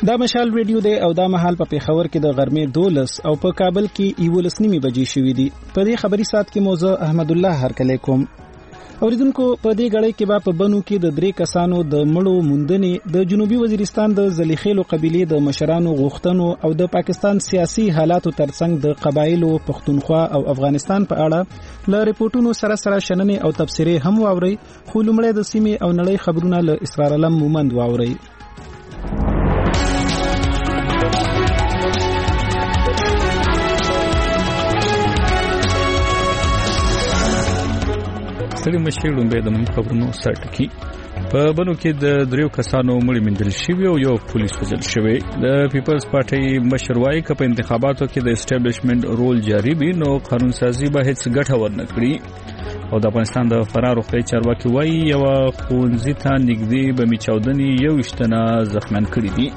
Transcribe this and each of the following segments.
دا مشال ریډیو دی او دا مهال په پیښور کې د غرمې 12 او په کابل کې 11 بجې شوې دي. په دې خبري سات کې موضوع احمد الله هرکلی کوم. اوریدونکو په دې غړې کې په بنو کې د 3 کسانو د مړو موندنې د جنوبي وزیرستان د زلیخیلو قبيله د مشرانو غوښتنو او د پاکستان سیاسي حالاتو ترڅنګ د قبایلو پښتونخوا او افغانستان په اړه ل ریپورتونو سره شننې او تبصرې هم واوري. خو لومړی د سیمې او نړۍ خبرونه له اسرار علم مومند واوري. ستړي مشرون به د خبرونو سرټکی په بنو کې د 3 کسانو مړي مندل شوی او یو پولیس وژل شوی. د پیپلز پارټي مشروعي په انتخاباتو کې د اسټابلیشمنت رول جاری وي نو قانون سازي به هیڅ ګټه ورنکړي. او د افغانستان د فرار روغتي چارواکي وایي یو خونځي ته نږدې به میچاودني یو اشتنا زخمیان کړي دي.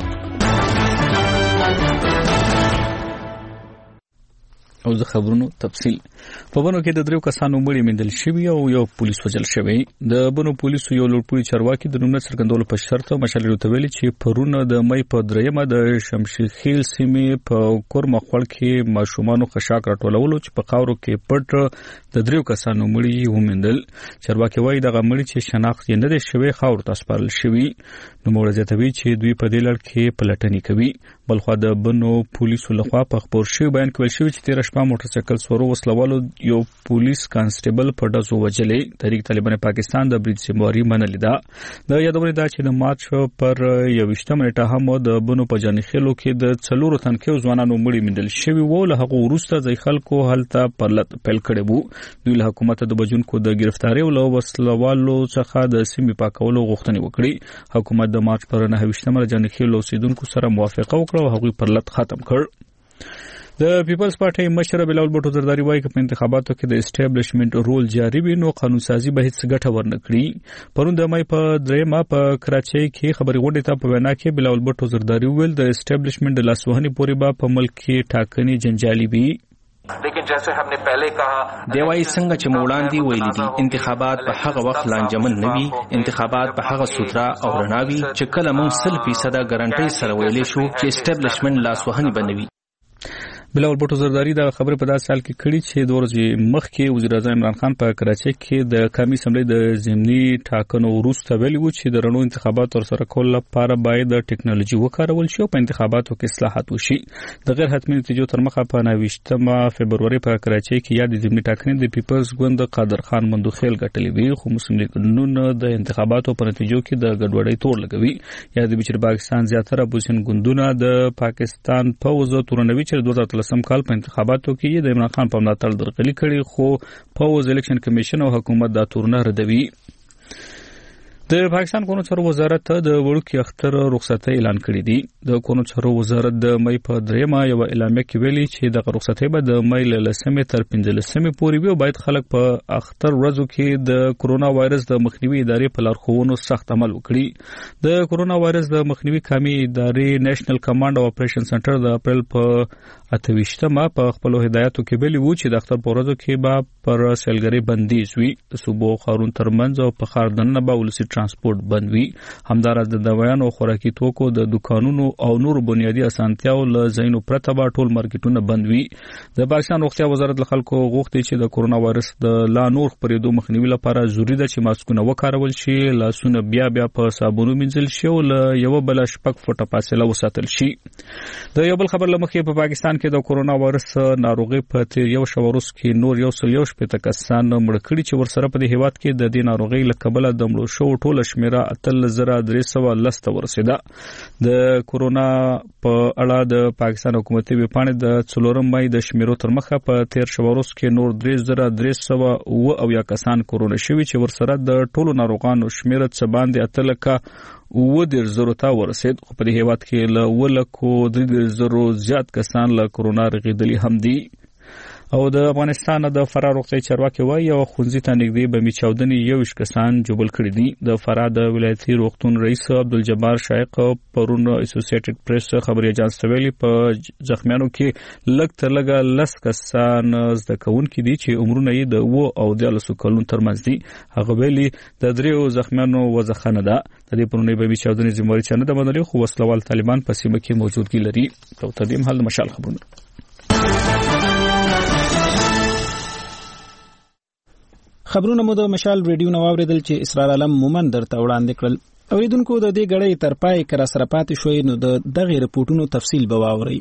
او د خبرونو تفصیل په بنو کې د 3 کسانو مړي مندل شوی او یو پولیس وژل شوی. د بنو پولیسو یو لوړپوړي چارواکي د نومونه څرګندولو په شرط مشال روتویل چې پرونه د مې په 3 د شمشیرخیل سیمې په کورمخول کې ماشومانو خشاک راټولولو چې په خاورو کې پټ د 3 کسانو مړي ومندل. چارواکي وایي دغه مړي چې شناخت یې نه دی شوی خاور ته سپارل شوی. نو موږ زیاتوي چې دوی په دې لړ کې پلټنې کوي. بلخو د بنو پولیسو لخوا په خبر شوی بیان کول شوی چې 13 شپه موټر سایکل سورو وسلوالو یو پولیس کانسټیبل په داسو وجلې. تحریک طالبان پاکستان د برید سیمواري منلې ده. د یادونه ده چې د مارچ پر 21 نیټه هم د بنو په جانخیلو کې د 4 تنکیو ځوانانو مړي مندل شوی وو. له هغه وروسته ځای خلکو هلته پرلط پیل کړي وو. دوی له حکومت د بجونکو د گرفتاری او له وسلوالو څخه د سیمې پاکولو غوښتنه وکړي. حکومت د مارچ پر 29 جانخیلو اوسیدونکو سره موافقه وکړه او هغوی پرلط ختم کړ. د پیپلز پارټي مشر بلال بټو زرداری وایي چې په انتخاباتو کې د اسټابلیشمنت رول جاری وي نو قانون سازي به هیڅ ګټه ورنکړي. پرون د مې په 3 په کراچۍ کې خبري غونډه ته په وینا کې بلال بټو زرداری ویل د اسټابلیشمنت د لاسوهنې پورې به په ملک کې ټاکنې جنجالي وي. لیکن جیسے ہم نے پہلے کہا دیوای څنګه چې موړاندې ویلي دي انتخابات په هغه وخت لانجمن نه وي. انتخابات په هغه سوترا او رڼاوي چې کله موږ 100% ګارانټي سره ویلې شو چې اسټابلیشمنت لاسوهنې بنوي. بلاول بټو زرداری دا خبره په داسې حال کې کړي چې د ورځې مخکې وزیر اعظم عمران خان په کراچۍ کې د قومي اسمبلی د ضمني ټاکنو وروسته ویلي و چې د رڼو انتخاباتو ترسره کول لپاره باید د ټیکنالوژي وکارول شي او په انتخاباتو کې اصلاحات وشي. د غیر حتمي نتیجو تر مخه په 29 فبرवरी په کراچۍ کې یاد ضمني ټاکنې د پیپلز ګوند قادر خان مندوخیل ګټلې وي. خو مسلم لیگ نون د انتخاباتو په نتیجو کې د ګډوډۍ تور لګوي. یاد چې پاکستان زیاتره اپوزیشن ګوندونه د پاکستان پوز تورنوي چې 2013 کال په انتخاباتو کې د عمران خان په ملاتړ درغلي کړي خو پوز الیکشن کمیشن او حکومت دا تورونه ردوي. د پاکستان قانون چارو وزارت د وړوکی اختر رخصتۍ اعلان کړې دي. د قانون چارو وزارت د مې په 3 یو اعلامیه کې ویلي چې د رخصتۍ به د مې له 10 تر 15 پورې وي او باید خلک په اختر ورځو کې د کرونا وایرس د مخنیوي ادارې په لارښوونو سخت عمل وکړي. د کرونا وایرس د مخنیوي قومي ادارې نېشنل کمانډ او اپریشن سنټر د اپریل په 28 په خپل هدایتو کې ویلي وو چې د اختر په ورځو کې به پر سیلګري بندیز وي. د صوبو خارون ترمنځ او په خار دننه به ولسی ترانسپورت بند وي. همدارس د دوايانو او خوراکي توکو د دکانونو او نور بنیادی اسانتیاو له ځایونو پرته به ټول مارکیټونه بند وي. د پاکستان روغتیا وزارت له خلکو غوښتي چې د کرونا وایرس د لا نور خپرېدو مخنیوي لپاره ضروري ده چې ماسکونه وکارول شي، لاسونه بیا په صابونو مینځل شي او له یو بل شپږ فوټه فاصله وساتل شي. د یو بل خبر لمخې په پاکستان کې د کرونا وایرس ناروغي په تیر یو شورس کې نور یو سل یو شپږ کسان مړ کړي چې ورسره په دې هیواد کې د دې ناروغي له کبله د مړو شو ټول شمیره 8310 ته ورسېده. د کرونا په اړه د پاکستان حکومتي ویبپاڼې د 4 مې د شمیرو تر مخه په تیر شورس کې نور 3309 کسان کرونا شوي چې ورسره د ټولو ناروغانو شمیره څه باندې 8,000 ته ورسېد. خو په دې هیواد کې له 1,000 زیات کسان له کرونا رغېدلي هم دي. او د افغانستان د فراه روغتي چارواکي وایي یو خونځي ته نږدې بمي چاودنې 21 کسان جوړ کړي دي. د فراه د ولایتي روغتون رئیس عبدالجبار شایق پرون اسوسییټډ پریس خبري اژانس ته ویلي په زخمیانو کې لږ تر لږه 10 کسان زده کوونکي دي چې عمرونه یې د 2 او 13 کلونو ترمنځ دي. هغه ویلي د 3 زخمیانو وځخنه ده. د دې پرونی بمي چاودنې ذمہواری چانه د منلي خو وسلوال طالبان په سیمه کې موجودګي لري. په تدیم حال مشال خبرونه مو د مشال ریډیو نو اوریدل چې اسرار علم مومن درته وړاندې کړل. اوریدونکو د دې غړې تر پای کرا سره پاتې شوي نو د دغه رپورټونو تفصیل به واوري.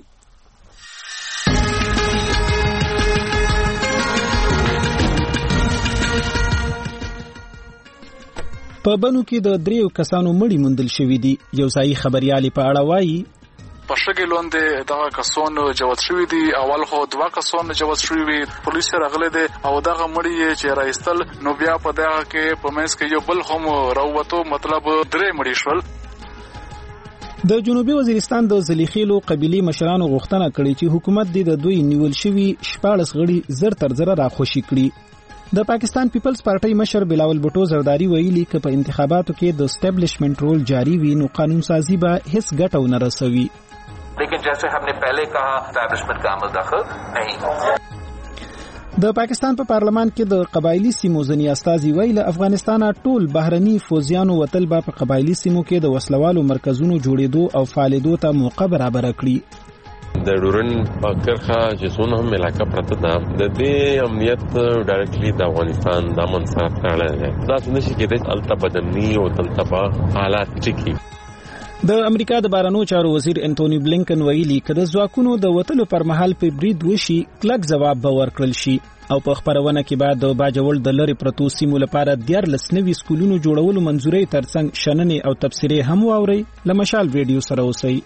په بنو کې د 3 کسانو مړی موندل شوې دي. یو ځای خبريالي په اړه وایي په شګې لاندې دغه کسان جوړ شوی دي. اول خو 2 کسان جوړ شوی وي، پولیس راغله دي او دغه مړی چې راځتل نو بیا په دغه کې په منځ کې یو بل هم راووتو، مطلب 3 مړي شول. د جنوبي وزیرستان د زلیخیلو قبيلي مشرانو غوښتنه کړې چې حکومت د دوی نیول شوی 14 غړي زر تر زر راخوشي کړي. د پاکستان پیپلز پارټي مشر بلاول بوټو زرداری ویلي چې په انتخاباتو کې د اسټابلیشمنت رول جاری وي نو قانون سازي به هیڅ ګټه ونه رسوي. लेकिन जैसे हमने पहले कहा एस्टैब्लिशमेंट का अमल दखल नहीं. د پاکستان په پارلمان کې د قبایلی سیمو ځنی استازي ویل افغانستان ټول بهرني فوجیانو وتل په قبایلی سیمو کې د وسلوالو مرکزونو جوړېدو او فعالیدو ته موقع برابر کړي. د ډورن په کرخه چې څونه هم علاقه پرته ده د دې امنیت ډایرکټلی د افغانستان د امن سره تړاو لري. دا څه نشي کېدای الته بدني او تلته حالات ټکی. د امریکا د بهرنیو چارو وزیر انټونی بلینکن ویلي کله ځواکونو د وټلو پر مهال په برید وشي کلک جواب به ورکړل شي او په خبرونه کې بعد د باجوړ د لری پروتو سیمو لپاره 14 نوي سکولونو جوړولو منځوري ترڅنګ شننې او تبصرې هم واوري. لمشال ریډیو سره اوسئ.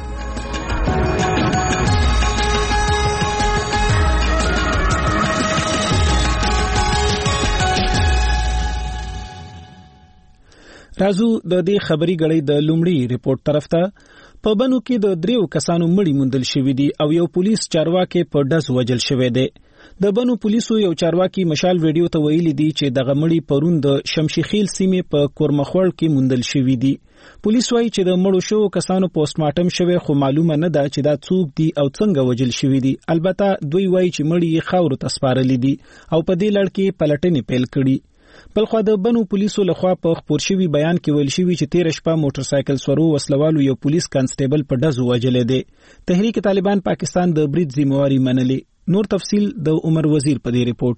رازو د دې خبري غړي د لومړي ریپورت طرف ته. په بنو کې د 3 کسانو مړی موندل شوی دي او یو پولیس چارواکي په ډز وجل شوی دی. د بنو پولیسو یو چارواکي مشال ویډیو ته ویلي دي چې دغه مړی پرون د شمشیخیل سیمې په کورمخوړ کې موندل شوی دي. پولیس وايي چې د مړو شو کسانو پوسټمارټم شوی خو معلومه نه ده چې دا څوک دي او څنګه وجل شوی دي. البته دوی وايي چې مړی خاور ته سپارل دي او په دې لړ کې پلټنې پیل کړي. بلخو د بنو پولیسو لخوا په خبر شوی بیان کې ویل شوی چې 13 شپه موټر سایکل سورو وسلوالو یو پولیس کانسټیبل په ډز وجلې دي. تحریک طالبان پاکستان د برید ذمہواری منلي. نور تفصیل د عمر وزیر په دې ریپورت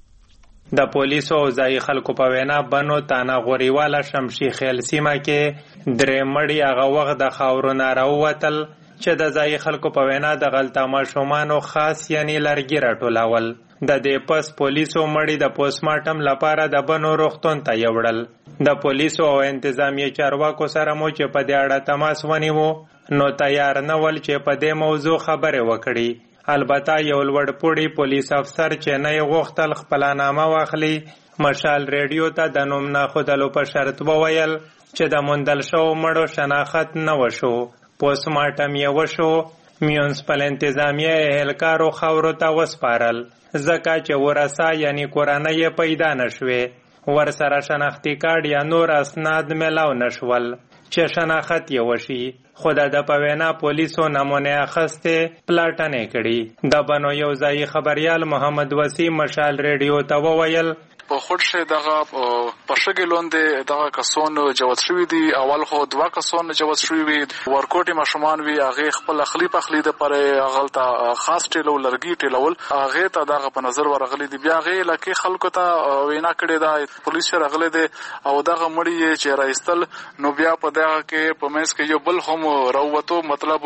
کې. د پولیسو او ځای خلکو په وینا بنو تانا غوریواله شمشیخیل سیمه کې 3 مړي هغه وخت د خاورونو راووتل چې د ځای خلکو په وینا د غلطه ماشومانو خاص یعنی لرګي راټولول. د دې پس پولیسو مړي د پوسټمارټم لپاره د بنو روغتون ته یوړل. د پولیسو او انتظامیه چارواکو سره مو چې په دې اړه تماس ونیو نو تیار نه ول چې په دې موضوع خبره وکړي. البته یو لوړ پوړی پولیس افسر چې نه غوښتل خپل نامه واخلي مشال ریډیو ته د نوم نه خودلو په شرط وویل چې د موندل شو مړو شناخت نه وشو. پوسټمارټم یې وشو. میونسپل انتظامیه اهلکارو خاورو ته وسپارل ځکه چې ورثه یعنی کورنۍ یې پیدا نشوې. ورسره شناختی کارت یا نور اسناد ملاو نشول چې شناخت یې وشي. خو د په وینا پولیسو نمونه اخیستې پلاټنې کړي. د بنو یو ځای خبريال محمد وسیم مشال ریډیو ته وویل په خود شه دغه په شګې لاندې دغه کسان جوړ شوی دي. اول خو 2 کسان جوړ شوی وي، ورکوټي ماشومان وي، هغه خپل خلی د پر غلطه خاص ټیلو لرګي ټیلول هغه ته دغه په نظر ورغلي دي. بیا هغه لکه خلکو ته وینا کړي دا پولیس راغلي دي او دغه مړی چې راځتل نو بیا په دغه کې په منځ کې یو بل هم راووتو، مطلب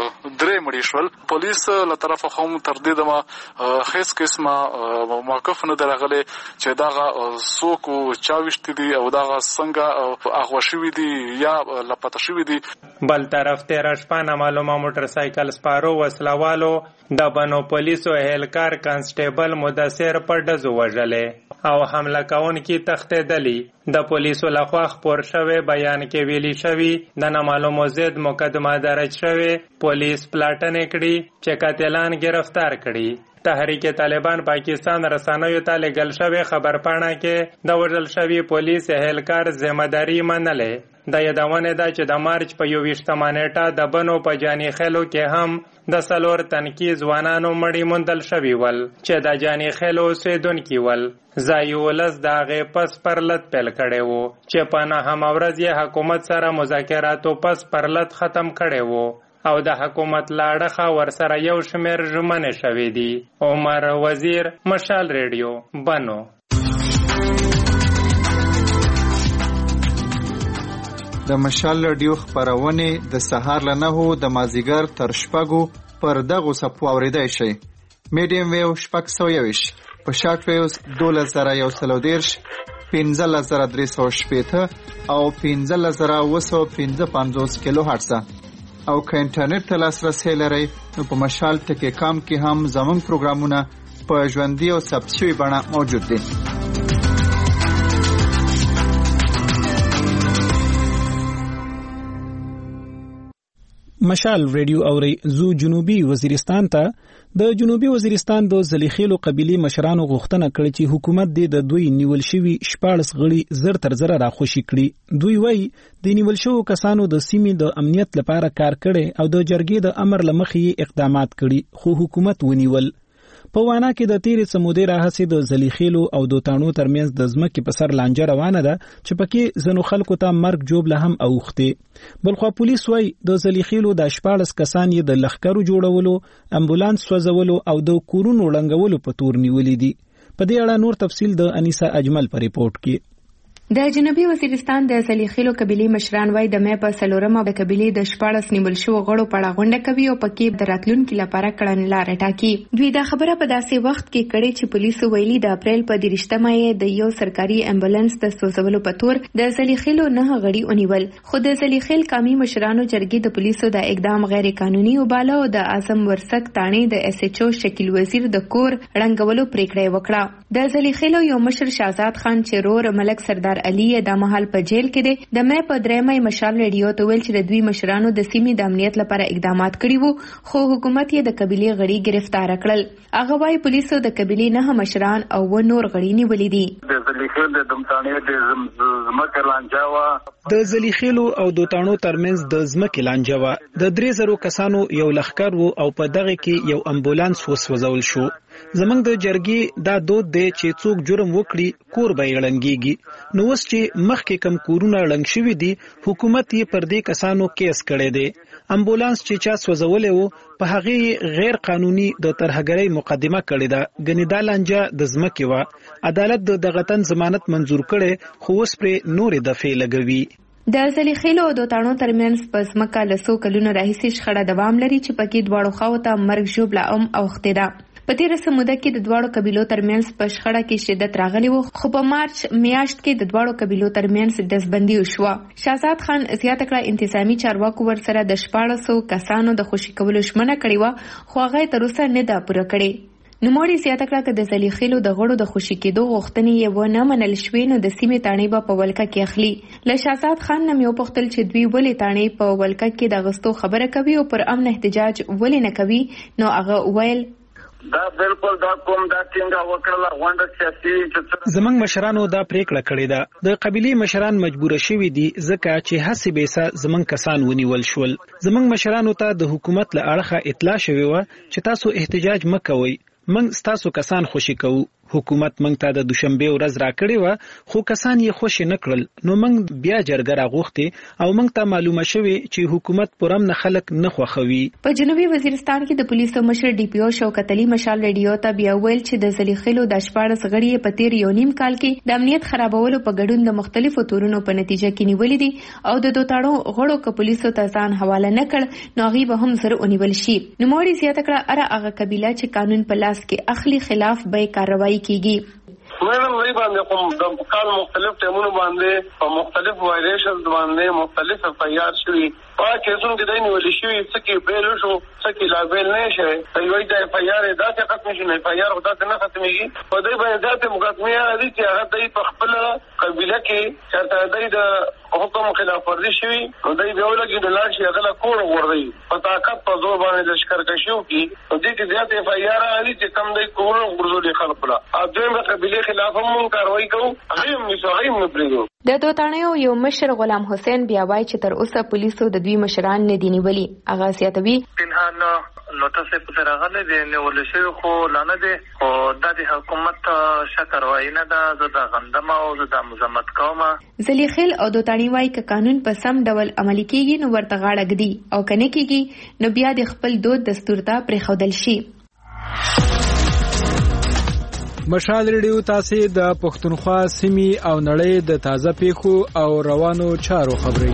3 مړي شول. پولیس له طرفه هم تر دې دمه هیڅ قسمه موقف نه درغلي چې دغه څوک چاوشت دي او دغه څنګه اغوا شوی دي یا لپته شوی دي. بل طرف 13 شپه نامعلومه موټر سایکل سپارو وسلوالو د بنو پولیسو اهلکار کانسټیبل مدثر پر ډزو وژلې او حمله کوونکي تښتېدلي. د پولیسو لخوا خپور شوی بیان کې ویلي شوی د نامعلومو ضد مقدمه درج شوی. پولیس پلاټنې کړي چې قاتلان گرفتار کړي. تحریک طالبان پاکستان رسنیو ته لګل شوی خبرپاڼه کې د وژل شوی پولیس اهلکار ذمہداري منلې. د یادونه ده چې د مارچ په 21 نیټه د بنو په جانی خیلو کې هم د سلور تنکی ځوانانو مړی موندل شوی ول چې د جانی خیلو اوسیدونکي ول. زایولس داغه پس پرلت پیل کړي وو چې په نه هم ورځ یې حکومت سره مذاکراتو پس پرلت ختم کړي وو او د حکومت لاړخه ورسره یو شمیر ژمنې شوې دي. عمر وزیر، مشال ریډیو، بنو. د مشال ریډیو خبرونه د سهار له 9 د مازیګر تر شپږو پر دغه صفو اوریدای شي. میډیم ویو 620 په شارټ ویوز 2130 15380 او 15755 کیلو هرتز او که انټرنیټ ته لاسرسي لرئ نو په مشال ټکی کام کې هم زموږ پروګرامونه په ژوندۍ او ثبت شوي بڼه موجود دي. مشال ریډیو اوري زو جنوبي وزیرستان ته د جنوبي وزیرستان د زلیخیلو قبيله مشرانو غوښتنه کړې چې حکومت د دوی نیول شوی 14 غړي زر تر زر راخوشي کړي. دوی وایي د نیول شوو کسانو د سیمې د امنیت لپاره کار کړي او د جرګې د امر لمخې اقدامات کړي خو حکومت ونیول. په وانا کې د تیرې سمودې راهسې د زلیخیلو او دوتانو ترمنځ د ځمکې په سر لانجه روانه ده چې پکې ځینو خلکو ته مرګ جوړ له هم اوښتې. بلخوا پولیس وایي د زلیخیلو د 14 کسان یې د لښکرو جوړولو، امبولانس سوځولو او د کورونو ړنګولو په تور نیولې دي. په دې اړه نور تفصیل د انیسا اجمل په ریپورت کې. د جنوبي وزیرستان د زلیخیلو قبيله مشران وای د مې په سلورمه د قبيله د 14 نیول شو غړو پړه غونډه کوي او پکې د راتلونکو لپاره کړنلاره ټاکي. دوی دا خبره په داسې وخت کې کړي چې پولیسو ویلي د اپریل په 13مه یې د یو سرکاري امبولانس د سوځولو په تور د زلیخیلو 9 غړي ونیول. خو د زلیخیل قومي مشرانو جرګې د پولیسو د اقدام غیر قانوني وباله او د اعظم ورسک تانې د اس ایچ او شکیل وزیر د کور ړنګولو پریکړه وکړه. د زلیخیلو یو مشر شهزاد خان چرور ملک سردار علي د مهال په جیل کې دی. د مې په 3مه مشال ریډیو ته ویل چې د دوی مشرانو د سیمې د امنیت لپاره اقدامات کړي وو خو حکومت یې د قبيله غړي گرفتار کړل. هغه وايي پولیسو د قبيله 9 مشران او نور غړي نیولې دي. د زلیخیل د دمتانې د زمکه لانجاوا د زلیخیلو او دوتانو ترمنځ د زمکه لانجاوا د 3000 کسانو یو لښکر وو او په دغه کې یو امبولانس وسوځول شو. زمنګ د جرګې دا دود دی چې څوک جرم وکړي کور به یړنګيږي. نو اوس چې مخکې کم کورونه ړنګ شوي دي حکومت یې پر دې کسانو کیس کړی دی. امبولانس چې چا سوځولې وو په هغه غیر قانوني د ترهګرۍ مقدمه کړې ده. ګنې دا لانجه د ځمکې وه. عدالت د دغه تن ضمانت منظور کړي خو اوس پرې نورې دفعې لګوي. د زلیخیلو او دوتانو ترمنځ په ځمکه له 100 کلونو راهیسې شخړه دوام لري چې پکې دواړو خواو ته مرګ ژوبله اوښتې ده. په تیره سموده کې د دواړو قبیلو ترمنځ په شخړه کې شدت راغلی وو خو په مارچ میاشت کې د دواړو قبیلو ترمنځ دزبندي وشوه. شهزاد خان زیاته کړه انتظامی چارواکو ورسره د 1400 کسانو د خوشي کولو ژمنه کړې وه خو هغه تر اوسه نه ده پوره کړې. نوموړي زیاته کړه چې د زلیخیلو د غړو د خوشي کېدو غوښتنې یې ونه منل شوې نو د سیمې تاڼې به په ولکه کې اخلي. له شهزاد خان نه مې وپوښتل چې دوی ولې تاڼې په ولکه کې د اغوستو خبره کوي او پر امن احتجاج ولې نه کوي. نو هغه ویل دا بالکل دا کوم دا څنګه وکړه غونډه سیاسي چې زمنګ مشرانو دا پریکړه کړې ده. د قبيله مشران مجبور شوي دي ځکه چې هڅې به زمنګ کسان ونیول شول. زمنګ مشرانو ته د حکومت له اړخه اطلاع شوی و چې تاسو احتجاج مکوئ، موږ تاسو کسان خوشي کوو. حکومت موږ ته د دوشنبه ورځ راکړې و خو کسان یې خوشي نکړل. نو موږ بیا جرګه راغوښتې او موږ ته معلومه شوې چې حکومت پرم نه خلک نه خوښوي. په جنوبي وزیرستان کې د پولیسو مشر ډي پی او شوکت علي مشال ریډیو ته بیا ویل چې د زلیخیلو د 14 غړي په تیر یو نیم کال کې د امنیت خرابولو په ګډون د مختلفو تورونو په نتیجه کې نیولې دي او د دوتاړو غړو ک پولیسو ته ځان حواله نه کړ نو هغه به هم زر ونیول شي. نو موري زیاته کړه اره هغه قبيله چې قانون په لاس کې اخلي خلاف به کاروایی کیږي. وی باندې کوم د کال مختلف ټیمونو باندې په مختلف وایلیشنز باندې مختلف تیار شوي په کیسونو کې د نیول شوی څه کې بیل شو څه کې لا بیل نه شي دوی د اف آی آر دا څه ختم شي نه اف آی آر دا نه ختميږي په دې باندې ذات مقدمه دي چې هغه د خپل قبيله کې چرته د حکم خلاف ورزي شوی نو دوی به ولګي د لاړ شي هغه کور ورغی په طاقت په زور باندې د شکرکشیو کې په دې کې ذات اف آی آر علي چې کم دی کور ورزولي خلک لا اځم قبيله خلاف هم کاروایی کوو هغه مساعیم نه پریږو د دوتانیو یو مشر غلام حسین بیا وایي چې تر اوسه پولیسو د دوی مشران نه دي نیولي. هغه سیاتوي پنهان نوټس په ترغله د نیول شوی خو لانه دي او د حکومت شکر وای نه د غندمه او د مزمت کومه زلیخیل او دوتانی وایي ک قانون په سم ډول عملي کیږي نو ورته غاړه ګدي او کنه کیږي نو بیا د خپل دود دستور ته پرې خودل شي. مشال ریډیو تاسو د پښتونخوا سیمې او نړۍ د تازه پیښو او روانو چارو خبري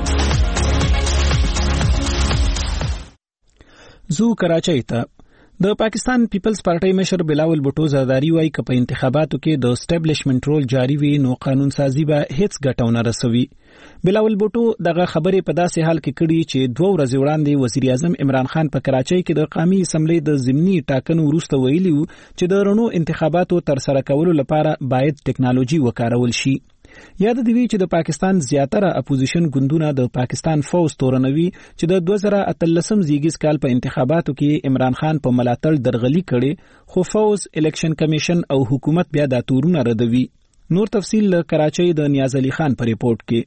زو کراچۍ ته د پاکستان پیپلز پارټي مشر بلاول بوټو زرداری وایي چې په انتخاباتو کې د اسټابلیشمنت رول جاری وي نو قانون سازي به هیڅ ګټه نه رسوي. بلاول بوټو دغه خبرې په داسې حال کې کړي چې 2 ورځې وړاندې وزیر اعظم عمران خان په کراچۍ کې د قومي اسمبلی د ضمني ټاکنو وروسته ویلي و چې د رڼو انتخاباتو تر سره کولو لپاره باید ټیکنالوژي وکارول شي. یاد دی چې د پاکستان زیاتره اپوزیشن ګوندونه د پاکستان فوز تورنوي چې د 2013 زیږیز کال په انتخاباتو کې عمران خان په ملاتړ درغلي کړي خو فوز الیکشن کمیشن او حکومت بیا د تورونه ردوي. نور تفصیل له کراچۍ د نیاز علي خان په ریپورت کې.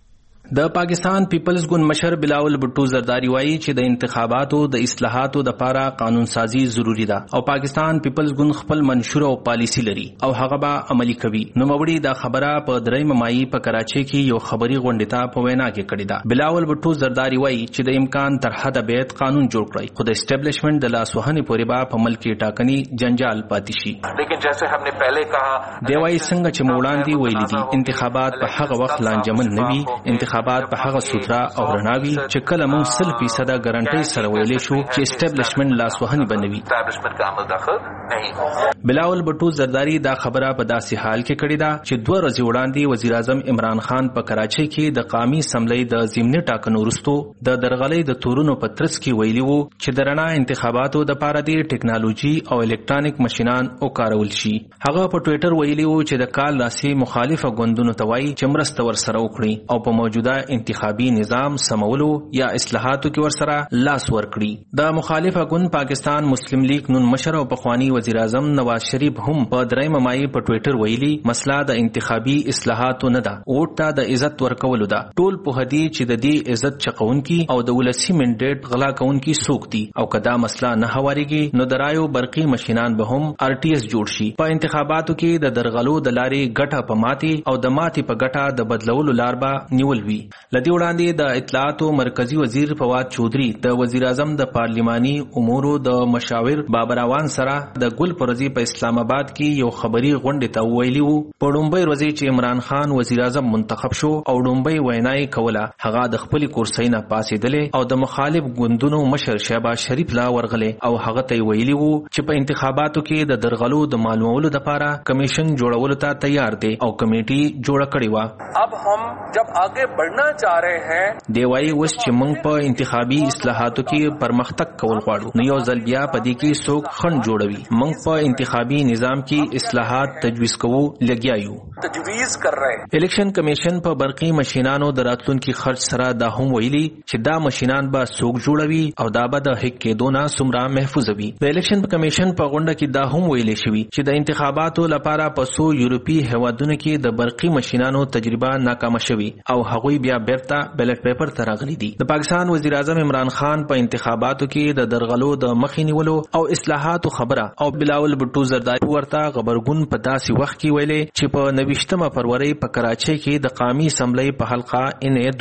د پاکستان پیپلز ګوند مشر بلاول بټو زرداری وایي چې د انتخاباتو د اصلاحاتو د لپاره قانون سازي ضروری ده او پاکستان پیپلز ګوند خپل منشور او پالیسی لري او هغه به عملی کوي. نو موړي دا خبره په 3 مای په کراچۍ کې یو خبري غونډه ته په وینا کې کړې ده. بلاول بټو زرداری وایي چې د امکان تر حد بیت قانون جوړ کړي خو د اسټابلیشمنت د لاسوهنې پورې به په ملک کې ټاکنی جنجال پاتې شي. لیکن جیسے हमने پہلے کہا دی وایي څنګه چې موړاندې ویلي دي انتخابات په هغه وخت لانجمن نه وي انتخابات په هغه سوترا او رڼاوي چې کله موږ 100% ګارانټي سره ویلې شو چې اسټابلیشمنت لاسوهنی بنوي. اسټابلیشمنت کا عمل داخل نه. بلاول بټو زرداری دا خبره په داسې حال کې کړې ده چې 2 ورځې وړاندې وزیر اعظم عمران خان په کراچۍ کې د قومي اسمبلی د ضمني ټاکنو وروسته د درغلۍ د تورونو په ترڅ کې ویلي وو چې د رڼا انتخاباتو د لپاره د ټیکنالوژي او الکترونیک ماشينان او کارول شي. هغه په ټوئیټر ویلي وو چې د کال راسي مخالفه ګوندونو ته وایي چې مرسته ورسره وکړي او په موجوده انتخابي نظام سمولو یا اصلاحاتو کې ورسره لاس ورکړي. د مخالفه ګوند پاکستان مسلم لیگ نون مشر او پخوانی وزیر اعظم نواز شریف هم په 3 مای په ټوئیټر ویلي مسله د انتخابي اصلاحاتو نه ده ووټ ته د عزت ورکولو ده. ټول په هدي چې د دې عزت چقونکي او د ولسی منډیټ غلا کوونکي څوک دي او کدا مسله نه هواريږي نو درایو برقي ماشينان به هم RTS جوړ شي. په انتخاباتو کې د درغلو د لارې ګټه په ماتي او د ماتي په ګټه د بدلولو لار به نیول وي. لدی وړاندې د اطلاعات او مرکزی وزیر فواد چودري د وزیر اعظم د پارلیماني امورو د مشاور بابر اوان سره د ګل پرزي په اسلام آباد کې یو خبري غونډه ته ویلي وو. په ډومبۍ ورځ چې عمران خان وزیر اعظم منتخب شو او ډومبۍ وینای کوله هغه د خپل کورسۍ نه پاسېدلې او د مخالف ګوندونو مشر شهباز شریف لا ورغله او هغه ته ویلي وو چې په انتخاباتو کې د درغلو د معلومولو لپاره کمیشن جوړولو ته تیار دي او کمیټي جوړه کړې و. अब हम जब आगे बढ़ना चाह रहे हैं دی وایي اوس چې موږ په انتخابي اصلاحاتو کې پرمختګ کول غواړو نو یو ځل بیا په دې کې څوک خنډ جوړوي. موږ په انتخابي نظام کې اصلاحات تجویز کوو لګیا یو. تجویز کر رہے الیکشن کمیشن په برقي ماشينانو د راتلونکي خرج سره دا هم ویلي چې دا ماشينان به څوک جوړوي او دا به د حق کې دونه سمرا محفوظ وي. د الیکشن کمیشن په غونډه کې دا هم ویلي شوی چې د انتخاباتو لپاره په سو یورپی هوادونو کې د برقي ماشينانو تجربه ناکامه شوی او هغوی بیا بیرته بیلټ پیپر تراغلي دي. د پاکستان وزیر اعظم عمران خان په انتخاباتو کې د درغلو د مخې نیولو او اصلاحاتو خبره او بلاول بټو زرداری ورته خبرګون په داسې وخت کې ویلې چې په 29 فروری په کراچۍ کې د قومي اسمبلی په حلقه ان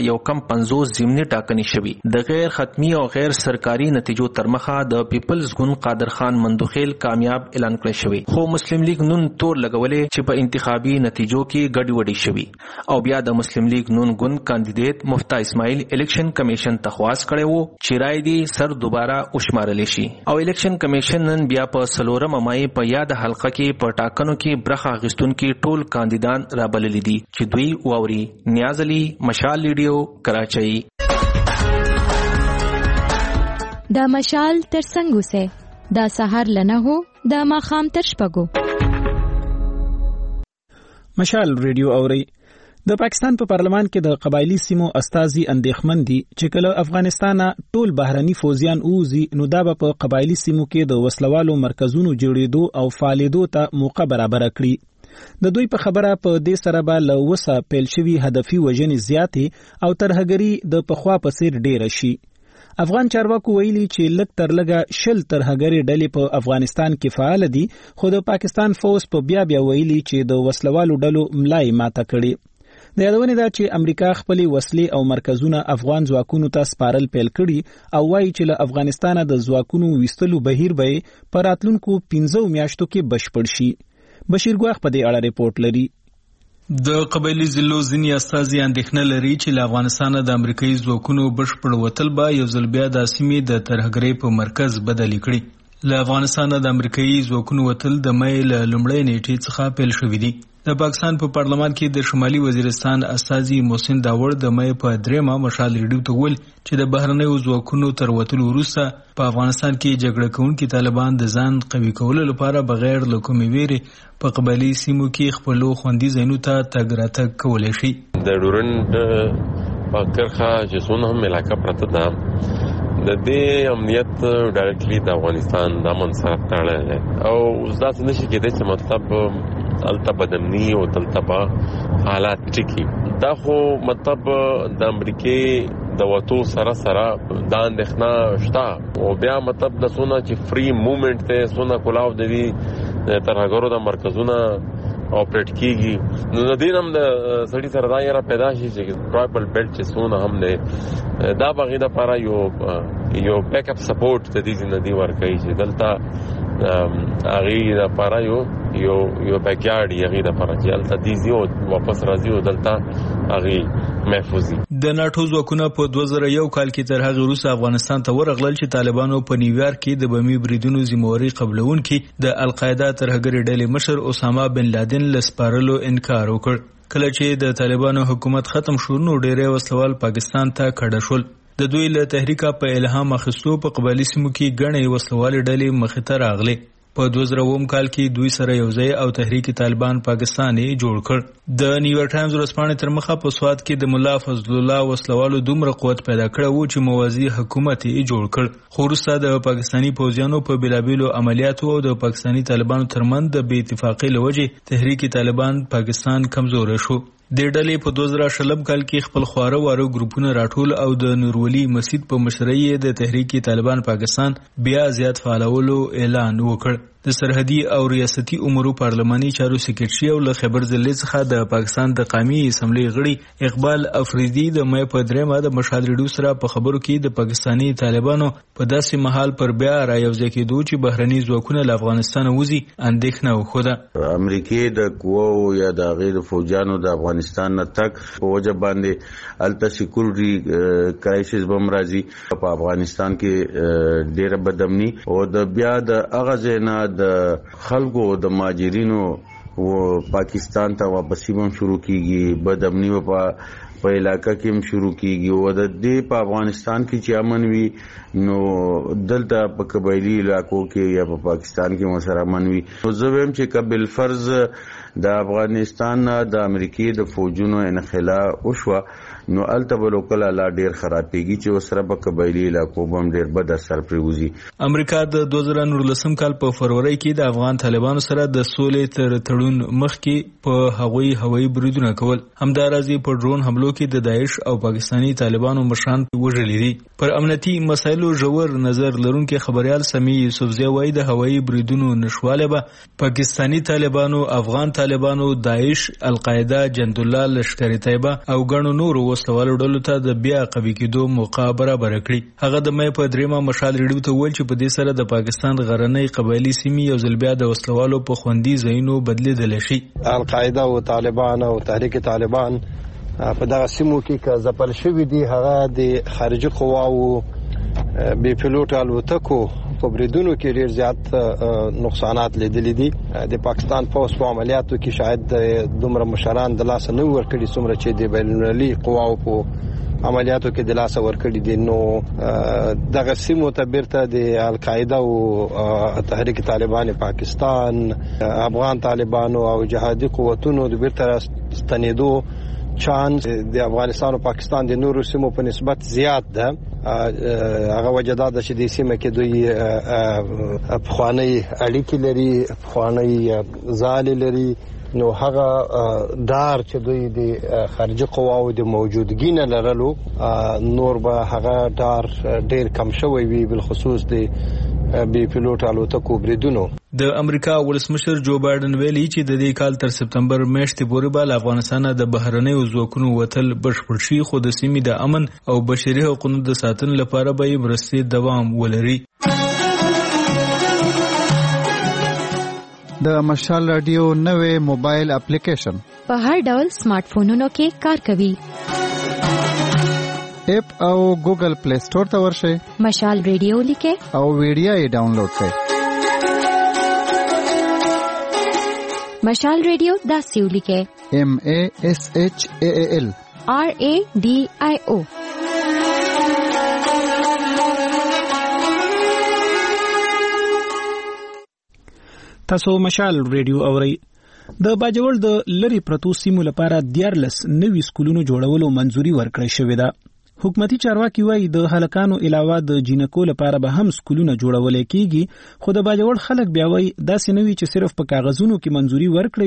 250 ضمني ټاکنې شوې. د غیر ختمي او غیر سرکاري نتیجو ترمخه د پیپلز ګوند قادر خان مندوخیل کامیاب اعلان کړی شوی خو مسلم لیگ نون تور لګولې چې په انتخابي نتیجو کې ګډوډي شوی او بیا د مسلم لیگ نون ګوند کاندیدټ مفتا اسماعیل الیکشن کمیشن تخواس کړي وو چې رائے دی سر دوباره وشمارل شي او الیکشن کمیشن نن بیا په 16 مای په یاد حلقه کې په ټاکنو کې برخه غستونکو ټول کاندیدان رابلل دي چې دوی واوري. نیاز علي، مشال ریډیو، کراچۍ. د مشال تر څنګ اوسه د سحر لنه هو د ماخام تر شپږو. مشال ریډیو اوري. د پاکستان په پارلمان کې د قبایلی سیمو استازي اندېښمن دي چې کله افغانستان ټول بهرني فوجیان اوزي نو دا به په قبایلی سیمو کې د وسلوالو مرکزونو جوړېدو او فعالیدو ته موقع برابر کړي. د دوی په خبره په دې سره به له وسه پیل شوي هدفي وژنې زیاتې او ترهګري د پخوا په څیر ډیره شي. افغان چارواکو ویلي چې لږ تر لږه 10 ترهګري ډلې په افغانستان کې فعال دي، خو د پاکستان فوج په بیا ویلي چې د وسلوالو ډلو ملای ماته کړي. د یادونې دا چې امریکا خپل وسلې او مرکزونه افغان ځواکونو ته سپارل پیل کړي او وایي چې له افغانستانه د ځواکونو ویستلو بهیر به په راتلونکو 15 میاشتو کې بشپړ شي. بشیر ګواخ په دې اړه ریپورت لري. د قبایلی ضلعو ځینې استازي اندېښنه لري چې له افغانستانه د امریکایي ځواکونو بشپړ وتل به یو ځل بیا د سیمې د ترهګرۍ په مرکز بدل کړي. له افغانستانه د امریکایي ځواکونو وتل د مې له لومړۍ نیټې څخه پیل شوی دی. د پاکستان په پارلمان کې د شمالي وزیرستان استازي محسن داوړ د مې په 3 مشال ریډیو ته ویل چې د بهرنیو ځواکونو تر وتلو وروسته په افغانستان کې جګړه کوونکي طالبان د ځان قوي کولو لپاره بغیر له کومې ویرې په قبایلی سیمو کې خپل خوندي ځایونو ته تګ راتګ کولی شي. د ډورند په کرخه چې څونه هم علاقه پرته ده د دې امنیت ډایرکټلی د افغانستان د امن سره تړلی دی او اوس داسې نشي کېدی چې مطلب الته بدمني او دلته حالات ټیکي. دا خو مطلب د امریکې د وټو سره دا اندېښنه شته او بیا مطلب د سونه چې فری موومېنټ ته سونه کولاو د دې ترهګرو د مرکزونه اپریټ کیږي نو د دې هم د سړي سره دا یې پیدا شي چې ټرایبل بیلټ چې سونه هم نه دا بغیر د لپاره یو بیک اپ سپورټ د دې ندی ورکوي چې دلته هغه د لپاره یو بیکیارډ یې د لپاره چې دلته دیزي او واپس راځي او دلته هغه محفوظي. د ناتو ځواکونه په 2001 کال کې تر هغه وروسته افغانستان ته ورغلل چې طالبانو په نیویارک کې د بمي بریدونو ذمہواری قبلونکي د القاعده ترهګري ډلې مشر اسامه بن لادن لسپارلو انکار وکړ. کله چې د طالبانو حکومت ختم شو نو ډېری وسلوال پاکستان ته کډه شول. د دوی له تحریکه په الهام اخیستو په قبایلی سیمو کې ګڼې وسلوالې ډلې مخې ته راغلې. په 2009 کال کې دوی سره یوځای او تحریک طالبان پاکستان یې جوړ کړ. د نیویارک ټایمز ورځپاڼې تر مخه په سواد کې د مولا فضل الله وسلوالو دومره قوت پیدا کړ و چې موازی حکومت یې جوړ کړ. خو وروسته د پاکستانی پوځیانو په بېلابېلو عملیاتو او د پاکستانی طالبانو ترمنځ د بې اتفاقۍ له وجې تحریک طالبان پاکستان کمزوره شو. د ډلې په 2020 کال کې خپل خواره واره ګروپونه راټول او د نورولي مسجد په مشرۍ د تحریک طالبان پاکستان بیا زیات فعالولو اعلان وکړ. د سرحدي او ریاستي امورو پارلماني چارو سکرټري او له خبر ضلع څخه د پاکستان د قومي اسمبلی غړي اقبال افریدي د مې په 3 د مشال ریډیو سره په خبرو کې د پاکستانی طالبانو په داسې محل پر بیا رايوځي کېدو چې بهرني ځواکونه له افغانستان وځي اندېښنه وخوده. امریکای د قوو یا د غیر فوجانو د افغانستان نه تک په وجه باندې الته سکیورټي کرایسس بم راځي په افغانستان کې ډېر بدامني او د بیا د اغازنه د خلکو د ماجرینو و پاکستان ته واپسی هم شروع کیږي. بدامني په علاقہ کې هم شروع کیږي او د دې په افغانستان کې چې امن وي نو دلته په قبایلی علاقو کې یا په پاکستان کې مسره امن وي. نو زه هم چې قبل فرض د افغانستان د امریکای د فوجونو انخلا وشوه نو الته لوکل لا ډیر خرابېږي چې وسره په قبایلی علاقو باندې ډیر بد اثر پریوزي. امریکا د 2019 کال په فروری کې د افغان طالبانو سره د سولې تر تړون مخکې په هوایي بریدونه کول. همدارازي په ډرون حملو کې د داعش او پاکستانی طالبانو مشران وژلي دي. پر امنیتي مسایلو ژور نظر لرونکي خبريال سمي یوسفزی وایي د هوایي بریدونو نشواله به پاکستانی طالبانو، افغان طالبانو، داعش، القاعده، جندالله لشکري طیبه او ګڼو نورو وسلوالو ډلو ته د بیا قوي کېدو موقع برابر کړي. هغه د مې په 3 مشال ریډیو ته ویل چې په دې سره د پاکستان غرنۍ قبایلی سیمې یو ځل بیا د وسلوالو په خوندي ځایونو بدلیدل شي. القاعده او طالبان او تحریک طالبان په دغه سیمو کې که ځپل شوي دي هغه د خارجي قواو بې پیلوټ الوتکو په بریدونو کې ډېر زیات نقصانات لیدلي دي. د پاکستان پوځ په عملیاتو کې شاید دومره مشران د لاسه نه ورکړي څومره چې د بین المللي قواو په عملیاتو کې د لاس ورکړي دي. نو دغه سیمو ته بیرته د القاعده او تحریک طالبان پاکستان، افغان طالبانو او جهادي قوتونو د بیرته ستنېدو چانس د افغانستان او پاکستان د نورو سیمو په نسبت زیات ده. هغه وجدا د چې د سیمه کې دوی پخوانی اړیکې لري، پخوانی ځال لري. نو هغه دار چې دوی د خارجي قواو د موجودګۍ نه لرلو نور به هغه دار ډیر کم شوی وي، بل خصوص د بي پيلوټ الوتکو بریدونو. د امریکا ولسمشر جو بایدن ویلي چې د دې کال تر سپتمبر میاشتې پورې به افغانستان د بهرنیو ځواکونو وتل بشپړ شي، خو د سیمې د امن او بشري حقوقو د ساتنې لپاره به مرستې دوام ولري. د مشال رادیو نوې موبایل اپلیکیشن په هر ډول سمارټ فونونو کې کار کوي. اپ او ګوګل پلی سٹور ته ورشئ، مشال رادیو لیکه او ویډیو یې ډاونلوډ کړئ. مشال رادیو داسې ولیکه MASHAAL RADIO. تاسو مشال رادیو اورئ. د باجوړ د لری پرتو سیمو لپاره 14 نوي سکولونو جوړولو منځوري ورکړې شوې ده. حکومتي چارواکي وایي د هلکانو علاوه د جینکو لپاره به هم سکولونه جوړول کېږي، خو د باجوړ خلک بیا وایي داسې نوي چې صرف په کاغذونو کې منځوري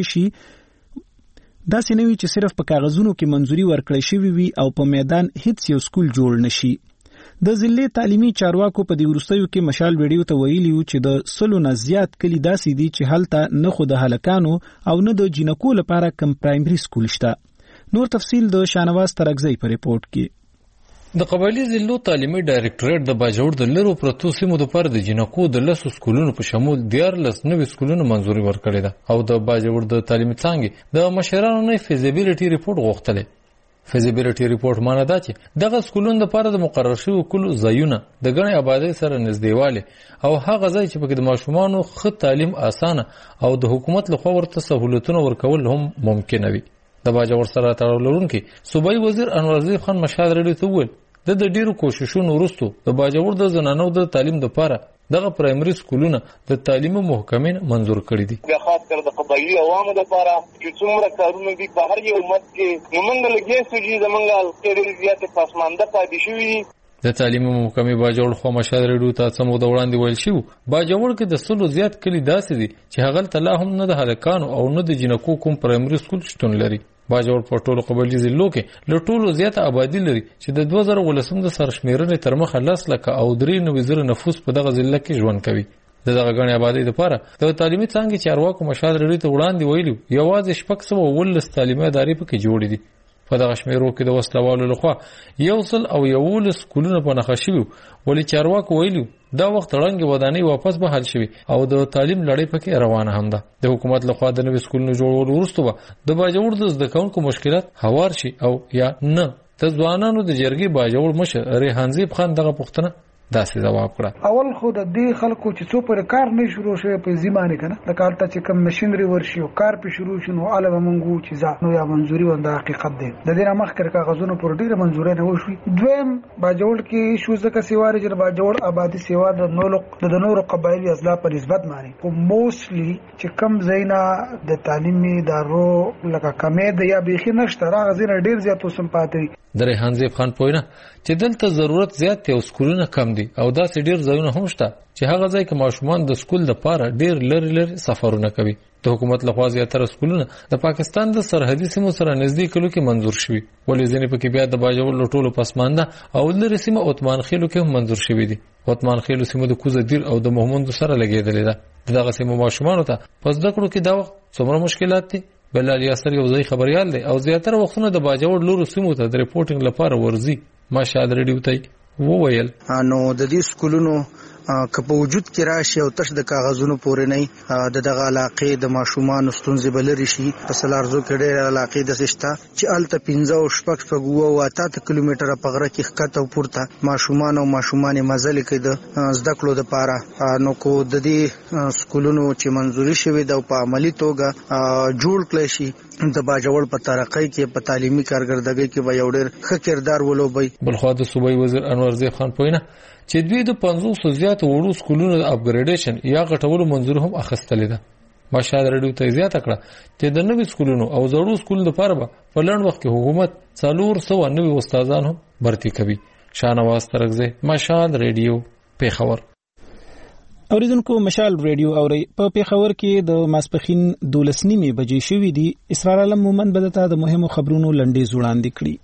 ورکړي شي وي او په میدان هیڅ یو سکول جوړ نشي. د ضلع تعلیمي چارواکو په دې وروستیو کې مشال ویډیو ته ویلي و چې د 100 نه زیات کلی داسې دي چې هلته نه خو د هلکانو او نه د جینکو لپاره کم پرایمري سکول شته. نور تفصیل د شانواز ترغزی په ریپورت کې. د قبایلی ضلعو تعلیمي ډایریکټوریټ د باجوړ د لرو پرتو سیمو لپاره د جینکو د 10 سکولونو په شمول 14 نوي سکولونو منځوري ورکړې ده او د باجوړ د تعلیمي څانګې د مشرانو نه فیزیبিলিټي ریپورت غوښتلې. فیزیبিলিټي ریپورت معنی دا چې دغه سکولونو لپاره د مقرر شوی کلو ځایونه د غنې آبادی سره نږدېواله او هغه ځای چې پکې د ماشومانو ښه تعلیم اسانه او د حکومت لخوا ورته سہولتونه ورکول هم ممکن وي. د باجوړ سره تړاو لرونکي صوبایي وزیر انور عزیز خان مشال رډي ته وویل د ډیرو کوششونو وروسته د باجوړ د زنانو د تعلیم لپاره دغه پرایمري سکولونه د تعلیم محکمین منظور کړی دي. خاص کر د قبایلی عوامو لپاره چې څومره کارونه دي په هر یو مت کې موږ لګي سوجي زمونږ ډېر زیات پاسمانده پاتې شوی. د تعلیم محکمې باجوړ خو مشال رډو ته څمو د وړاندې ویل شو باجوړ کې د 100 زیات کلی داسې دي چې هغه تل هم نه د هلکانو او نه د جینکو کوم پرایمري سکول شتون لري. باجوړ په ټولو قبایلی ضلعو کې له ټولو زیاته آبادی لري چې د 2018 د سرشمیرنې تر مخه 10 لک او 93,000 نفوس په دغه ضلع کې ژوند کوي. دغه غنې آبادی لپاره د تعلیمي څانګې چارواکو مشال رډي ته وړاندې ویلو یوازې 619 تعلیمي ادارې پکې جوړې دي. په دغه شمیرو کې د وسلوالو لخوا 111 سکولونه په نښه شوي ولې چارواکو ویلو دا وخت رنګ ودانۍ واپس به حل شوي او د تعلیم لړۍ پکې روانه هم ده. د حکومت لخوا د نوي سکولونو جوړولو وروسته د باجوړ د زده کوونکو مشکلات هوار شي او یا نه. د ځوانانو د جرګې باجوړ مشر ریحانزیب خان دغه پوښتنه داسې جواب کړه. اول خو د دې خلکو چې څو پر کار نه شروع شوی په زمانه کنه د کار ته چې کم ماشينري ورشي او کار په شروع شنو علاوه مونږ چې ځا نو یا منځوري ونده حقیقت دی د دې مخکې کاغذونو پر ډیره منځوري نه وشوي. دویم باجوړ کې شو ځکه سیواره چې باجوړ آبادی سیوا د نورو قبایلی اضلاع په نسبت مانی او موستلی چې کم زینا د تعلیمي ادارو لکه کمې د یا بيخي نشته راغ زینا ډیر زیات وسم پاتې. د ریحانزیب خان پوینه چې دلته ضرورت زیات دی او سکولونه کم دي او داسې ډیر ځایونه هم شته چې هغه ځای کې ماشومان د سکول لپاره ډیر لري سفرونه کوي. د حکومت لخوا زیاتره سکولونه د پاکستان د سرحدي سیمو سره نږدې کلو کې منظور شوي ولې ځینې پکې بیا د باجوړ ټولو پسمانده او لري سیمه عثمان خیلو کې هم منظور شوي دي. عثمان خیلو سیمه د کوزه دیر او د محمود سره لګیدلې ده. دغه سیمه ماشومان ته پس د کړو کې دا وخت څومره مشکلات دي. بلال یاسر یو ځای خبريال دی او زیاتره وختونه د باجوړ لورو سیمو ته د ریپورتینګ لپاره ورزي. ماشال رډیو ته وویل نو د دې سکولونو کپ وجود کې راشي او تش د کاغذونو پورې نه دغه علاقې د ماشومان ستونزې بلري شي په سلارزو کې ډېر علاقې د سشتا چې الته 15 شپږ او 8 کیلومتره په غره کې ښکته پورته ماشومان او ماشومان مزل کې د زده کړو د پاره نو کو د دې سکولونو چې منځوري شوی د په عملی توګه جوړ کړی شي د باجوړ په ترقۍ کې په تعلیمي کارګردګۍ کې به یو ډېر ښه کردار ولوبي. بلخوا د صوبایي وزیر انور زیب خان پوینه چې دوی د 500 زیات وړو سکولونو د اپګریډیشن یا غټولو منظور هم اخیستلې ده. ماشاءالله رډیو ته زیاته کړه چې د نوي سکولونو او زړو سکول لپاره په لړ وخت کې حکومت 400 نوي استادان هم برتي کوي. شاهنواز ترغزی مشال ریډیو پیښور. اوریدونکو مشال ریډیو اوري په پیښور کې د ماسپخین 12:30 بجې شوې دي. اسرار عالم مومن بدته د مهمو خبرونو لنډې وړاندې کړي.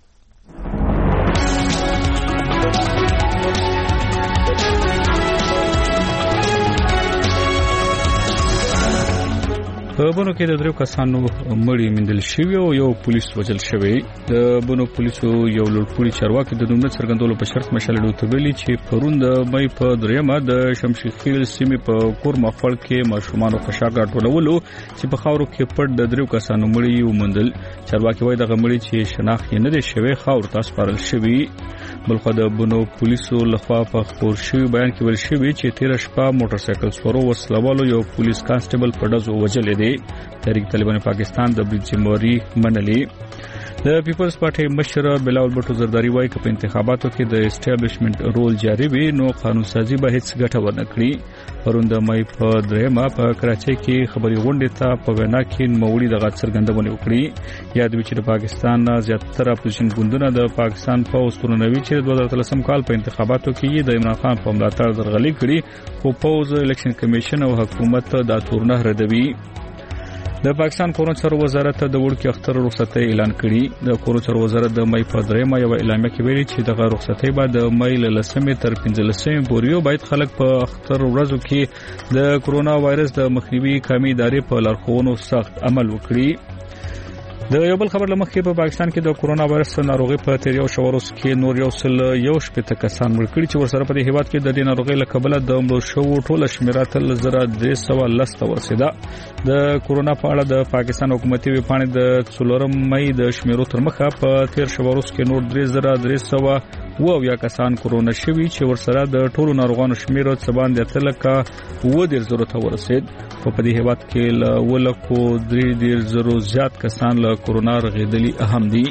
په بونو کې د درو کسانو مړی مندل شوی او یو پولیس وژل شوی. د بونو پولیسو یو لوړپوړي چارواکي د دومره څرګندولو په شرط مشالډو ته ویلي چې پرون د مې په دریمه د شمشیر خیل سیمې په کور مخول کې ماشومان او خشاګر ټولولو چې په خاورو کې پټ د درو کسانو مړی ومندل. چارواکي وایي د غمړي چې شناخت نه دی شوی خاور تاسو پرل شوی. بلخو د بونو پولیسو لخوا په خبر شوی بیان کې ویل شوی چې 13 شپه موټر سایکل سپرو وسلوالو یو پولیس کانسټیبل په دزو وجل دی. تحریک طالبان پاکستان د بریجموري منلي. د پیپلز پارټي مشر بلاول بټو زرداری وایي چې په انتخاباتو کې د اسټابلیشمنت رول جاری وي نو قانون سازي به هیڅ ګټه ونه کړي. پرون د مې په دریمه په کراچۍ کې خبري غونډه ته په وینا کې نوموړي د څرګندونه وکړي. یاد وی چې د پاکستان زیاتره اپوزیشن ګوندونه د پاکستان په اوسپورنوي چې 2013 کال په انتخاباتو کې د عمران خان په ملاتړ درغلي کړي خو پوز الیکشن کمیشن او حکومت دا تورنه ردوي. د پاکستان کورونو چارو وزارت د وړکي اختر رخصتۍ اعلان کړي. د کورونو چارو وزارت د مې په دریمه یو اعلامیه کې ویلي چې د رخصتۍ بعد د مې له 10 تر 15 پورې باید خلک په اختر ورځو کې د کرونا وایرس د مخنیوي کمی ادارې په لارښوونو سخت عمل وکړي. د یو بل خبر لمخې په پاکستان کې د کرونا وایرس ناروغي په تیریو شورس کې نور یو شپږ کسان مړ کړي چې ورسره په دې هیواد کې د دې ناروغي له کبله د مړو شوو ټوله شمیره تل 1310 ته ورسیده. د کرونا په اړه د پاکستان حکومتي ویبپاڼې د 4 مې د شمیرو تر مخه په تیر شورس کې نور 3300 یا کسان کرونا شوي چې ورسره د ټولو ناروغانو شمیره څه باندې تلکه و ډیر زرو ته ورسید. په دې هیواد کې له ولکو 3 زیات کسان له کرونا رغیدلی اهم دي.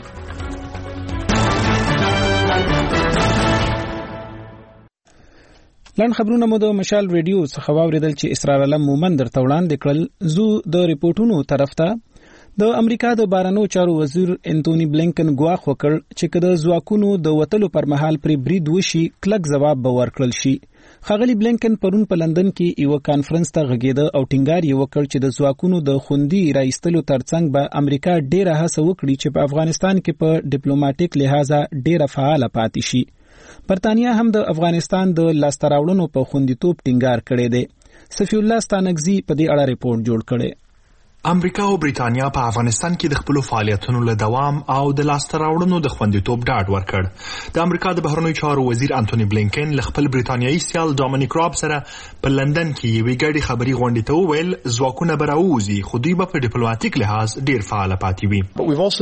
لن خبرونه مو د مشال ریډیو څخه واوریدل چې اسرار علم مومن درته وړاندې کړل. زو د ریپورتونو طرف ته د امریکا د بارنو چارو وزیر انټونی بلینکن ګواښ وکړ چې کله ځواکونو د وټلو پر مهال پر برید وشي کلک جواب به ورکړل شي. خغلی بلینکن پرون په لندن کې یو کانفرنس ته غږیده او ټینګار یې وکړ چې د ځواکونو د خوندي راایستلو ترڅنګ به امریکا ډیره هڅه وکړي چې په افغانستان کې په ډیپلوماټیک لحاظ ډیره فعال پاتې شي. برتانیا هم د افغانستان د لاستراوړنو په خوندیتوب ټینګار کړی دی. صفی الله ستانګزی په دې اړه ریپورت جوړ کړی. امریکا او بریټانیا په افغانستان کې د خپل فعالیتونو له دوام او د لاستراوړنو د خوندیتوب ډاډ ورکړ. د امریکا د بهرنیو چارو وزیر انټونی بلینکن له خپل بریټانیایي سیال ډومینیک راب سره په لندن کې یوې ګډې خبري غونډې ته وویل ځواکونه به راووځي خو دوی به په ډیپلوماټیک لحاظ ډیر فعال پاتې وي.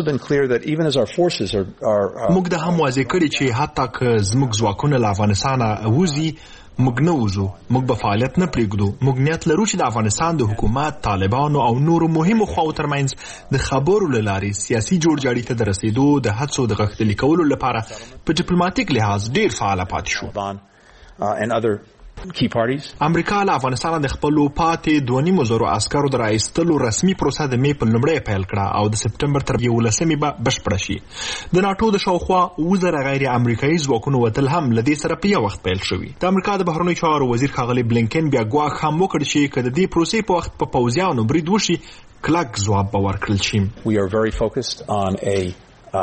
موږ د هم واضح کړي چې حتی که زموږ ځواکونه له افغانستانه ووځي موږ نه وځو، موږ به فعالیت نه پرېږدو. موږ نیت لرو چې د افغانستان د حکومت، طالبانو او نورو مهمو خواو ترمنځ د خبرو له لارې سیاسي جوړجاړي ته د رسیدو د هڅو د غښتلي کولو لپاره په ډیپلوماټیک لحاظ ډیر فعال پاتې شو. امریکا له افغانستان د خپل پاتې 2.5 عسکرو د راایستلو رسمي پروسه د می په لومړی پیل کړه او د سپټمبر تر 11 به بشپړه شي. د ناتو د شاوخوا 1000 غیر امریکایي ځواکونو وتل هم له دې سره په یو وخت پیل شوی. د امریکا د بهرنیو چارو وزیر ښاغلی بلینکن بیا ګواښ هم وکړ چې که د دې پروسې په وخت په پوځیانو برید وشي کلک ځواب به ورکړل شي.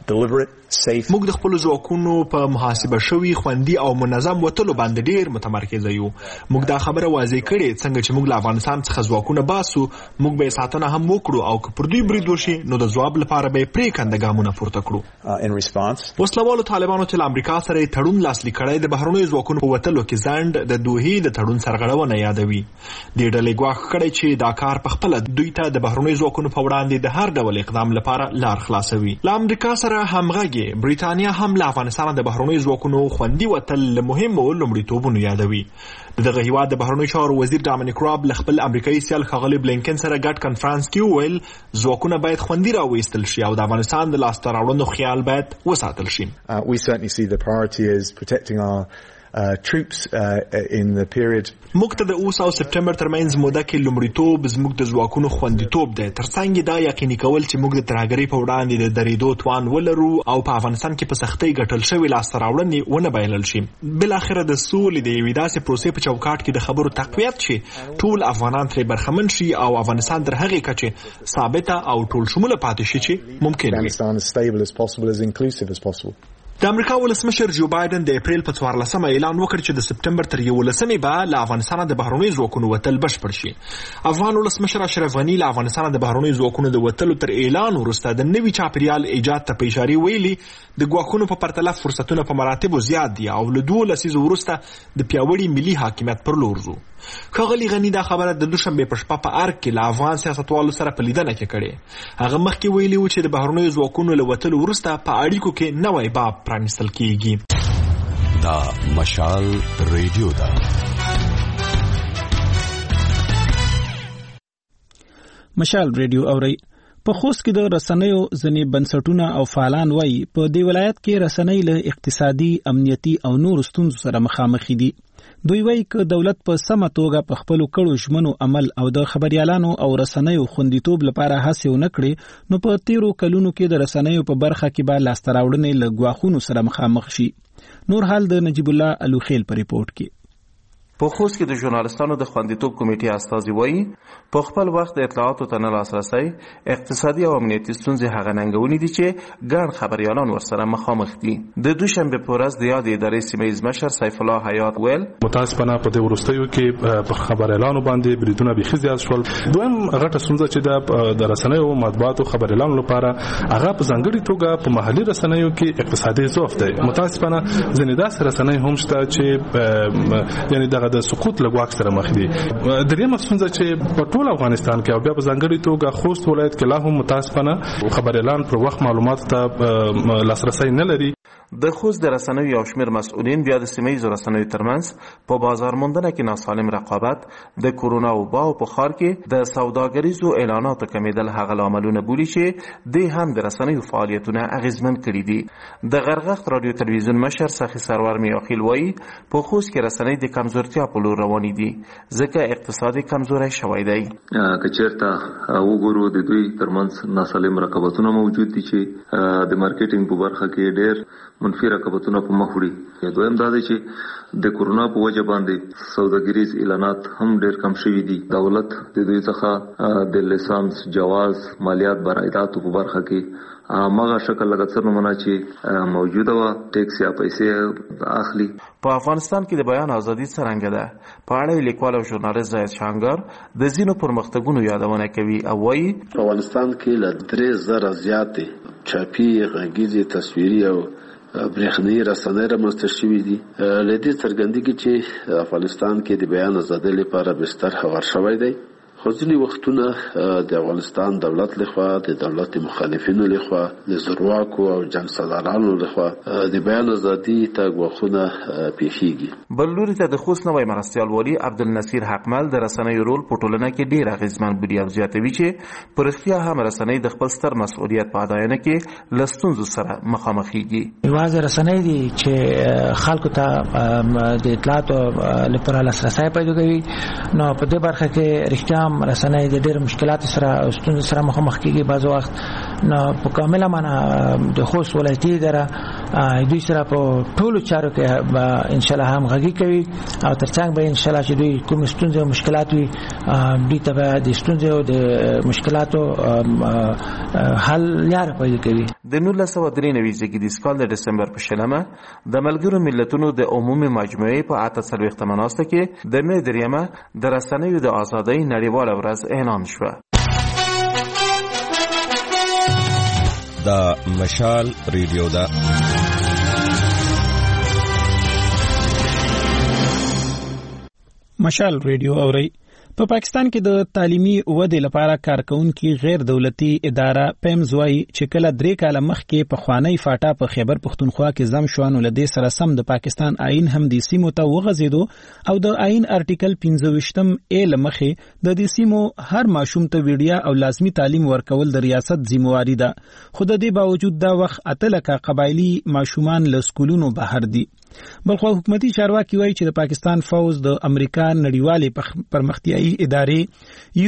موږ د خپل ځواکونو په محاسبه شوي خوندي او منظم وتلو باندې ډیر متمرکز یو. موږ دا خبره واضح کړې څنګه چې موږ له افغانستان څخه ځواکونه باسو موږ به ساتنه هم وکړو او که پر دوی برید وشي نو د ځواب لپاره به پریکنده ګامونه پورته کړو. وسلوالو طالبانو چې له امریکا سره تړون لاسلیک کړی د بهرنیو ځواکونو په وتلو کې ځنډ د دوحې د تړون سرغړونه یادوي. د ډلې ګواښ کړی چې دا کار په خپل دوی ته د بهرنیو ځواکونو په وړاندې د هر ډول اقدام لپاره لار خلاصوي. له امریکا سره همغږي بریتانیا هم له افغانستان د بهرنیو ځواکونو خوندي وتل له مهمو لومړیتوبونو یادوي. دغه هیواد د بهرنیو چارو وزیر ډامینیک راب له خپل امریکایي سیال ښاغلي بلینکن سره ګډ کنفرانس کې وویل ځواکونه باید خوندي راوایستل شي او د افغانستان د لاسته راوړنو خیال باید وساتل شي. We certainly see the priority is protecting our troops in the period. موږ ته د اوس او سپټمبر ترمنځ موده کې لومړیتوب زموږ د ځواکونو خوندیتوب دی، ترڅنګ دا یقیني کول چې موږ د ترهګرۍ په وړاندې د درېدو توان ولرو او په افغانستان کې په سختۍ ګټل شوي لاسته راوړنې ونه بایلل شي. بالاخره د سولې د یوې داسې پروسې په چوکاټ کې د خبرو تقویت شي ټول افغانان ترې برخمن شي او افغانستان تر هغې کچې ثابته او ټول شموله پاتې شي چې ممکن وي. د امریکا ولسمشر جو بایدن د اپریل په 14 اعلان وکړ چې د سپټمبر تر 11 به له افغانستان د بهرنیو ځواکونو وتل بشپړ شي. افغان ولسمشر اشرف غنی له افغانستان د بهرنیو ځواکونو د وتلو تر اعلان وروسته د نوي چاپیریال ایجاد ته په اشاره ویلي د ګواښونو په پرتله فرصتونه په مراتبو زیات دي او له 2 لسیزو وروسته د پیاوړي ملي حاکمیت پر لور ځو. ښاغلي غنی دا خبره د دوشنبه په شپه په ارګ کې له افغان سیاستوالو سره په لیدنه کې کړې. هغه مخکې ویلي و چې د بهرنیو ځواکونو له وتلو وروسته په اړیکو کې نوی باب پرانیستل کیږي. دا مشال ریډیو ده. مشال ریډیو اوري. په خوست کې د رسنیو ځنې بنسټونه او فعالان وایي په دې ولایت کې رسنۍ له اقتصادي، امنیتي او نور ستونزو سره مخامخ دي. دوی وایي چې دولت په سمه توګه په خپل کړو ژمنو عمل او د خبريالانو او رسنیو خوندیتوب لپاره هڅه ونه کړي نو په تیرو کلونو کې د رسنیو په برخه کې به لاسته راوړنې له ګواښونو سره مخامخ شي. نور حال د نجیب الله الوخیل په ریپورت کې. په خوست کې د ژورنالستانو د خوندیتوب کمیټې استازي وایي په خپل وخت د اطلاعاتو ته نه لاسرسی، اقتصادي او امنیتي ستونزې هغه ننګونې دي چې ګڼ خبريالان ورسره مخامخ دي. د دوشنبه په ورځ د یادې ادارې سیمه ییز مشر سیف الله حیات ویل متاسفانه په دې وروستیو کې په خبريالانو باندې بریدونه بيخي زیات شول. دویم غټه ستونزه چې د رسنیو مطبوعاتو خبريالانو لپاره هغه په ځانګړي توګه په محلي رسنیو کې اقتصادي ضعف دی. متاسفانه ځینې داسې رسنۍ هم شته چې یعنی د سقوط لګواک سره مخ دي. درېمه ستونزه چې په ټول افغانستان کې او بیا په ځانګړي توګه خوست ولایت کې لا هم متاسفانه خبريالان پر وخت معلومات ته لاسرسی نه لري. د خوست د رسنیو یو شمېر مسؤلین بیا د سیمه ییزو رسنیو ترمنځ په بازار موندنه کې ناسالم رقابت، د کورونا وبا او په ښار کې د سوداګریزو اعلاناتو کمیدل هغه لاملونه بولي چې دوی هم د رسنیو فعالیتونه اغیزمن کړي دي. د غرغښت رادیو تلویزیون مشر سخی سرور میاخیل وایي په خوست کې رسنۍ د کمزورتیا په لور روانې دي ځکه اقتصادي کمزوري شوی دی. که چېرته وګورو د دوی ترمنځ ناسالم رقابتونه موجود دي چې د مارکیټینګ په برخه کې ډېر منفي رقابتونه په مخ وړي. دویم دا دی چې د کورونا په وجه باندې سوداګریز اعلانات هم ډېر کم شوي دي. دولت د دوی څخه د لیسانس، جواز، مالیات برایداتو په برخه کې مغه شکل لکه څه نمونه چې موجوده و ټیکس یا پیسې اخلي. په افغانستان کې د بیان ازادي څرنګه ده؟ په اړه لیکوال او ژورنالیست زاید شانګار د ځینو پرمختګونو یادونه کوي او وایي په افغانستان کې له 3000 زیاتې چاپي، غږیزې، تصویري او برېښنایي رسنۍ رامنځته شوي دي. له دې څرګندېږي چې افغانستان کې د بیان ازادۍ لپاره بستر هوار شوی دی. خو ځینې وختونه د افغانستان دولت لخوا، د دولت مخالفینو لخوا، د زورواکو او جنګسالارانو لخوا د بیان ازادي ته ګواښونه پیښیږي. بل لوري ته د خوست نوی مرستیال والي عبدالنصیر حقمل د رسنیو رول په ټولنه کې ډېر اغېزمن بولي او زیاتوي چې په رښتیا هم رسنۍ د خپل ستر مسؤلیت په اداینه کې له ستونزو سره مخامخېږي. یوازې رسنۍ دي چې خلکو ته د اطلاعاتو لپاره لاسرسی پیدا کوي. نو په دې برخه کې رښتیا رسنۍ د ډېر مشکلات سره او ستونزو سره مخامخ کیږي. بعض وخت نو په کامله معنا د خوست ولایتي اداره دوی سره په ټولو چارو کې ان شاء الله همغږي کوي او ترڅنګ به ان شاء الله چې دوی کوم ستونزې او مشکلات وي دوی ته به د ستونزې او د مشکلاتو حل لاره پیدا کوي. د 1993 د کال د دسمبر په شلمه د ملګرو ملتونو د عمومي مجموعې په 48 مناسبه کې د مې دریمه د رسنیو د ازادۍ نړیواله ورځ اعلان شوه. دا مشال ریډیو دا مشال ریډیو اوري. په پاکستان کې د تعلیمي ودې لپاره کارکونکو غیر دولتي اداره پیمز وايي چې کله 3 کاله مخکې په خوانی فاټا په خیبر پختونخوا کې زم شوانو لدې سره سم د پاکستان آئین هم د سیمو ته وغځیدو او د آئین ارټیکل 15م ا لمخې د دې سیمو هر ماشوم ته ویډیا او لازمی تعلیم ورکول د ریاست ذمہواری ده. خو د دې باوجود دا وخت اتلکه قبایلی ماشومان له سکولونو بهر دي. بلخو حکومتي چارواکي وایي چې د پاکستان فوز د امریکا نړیوالې پرمختیایي ادارې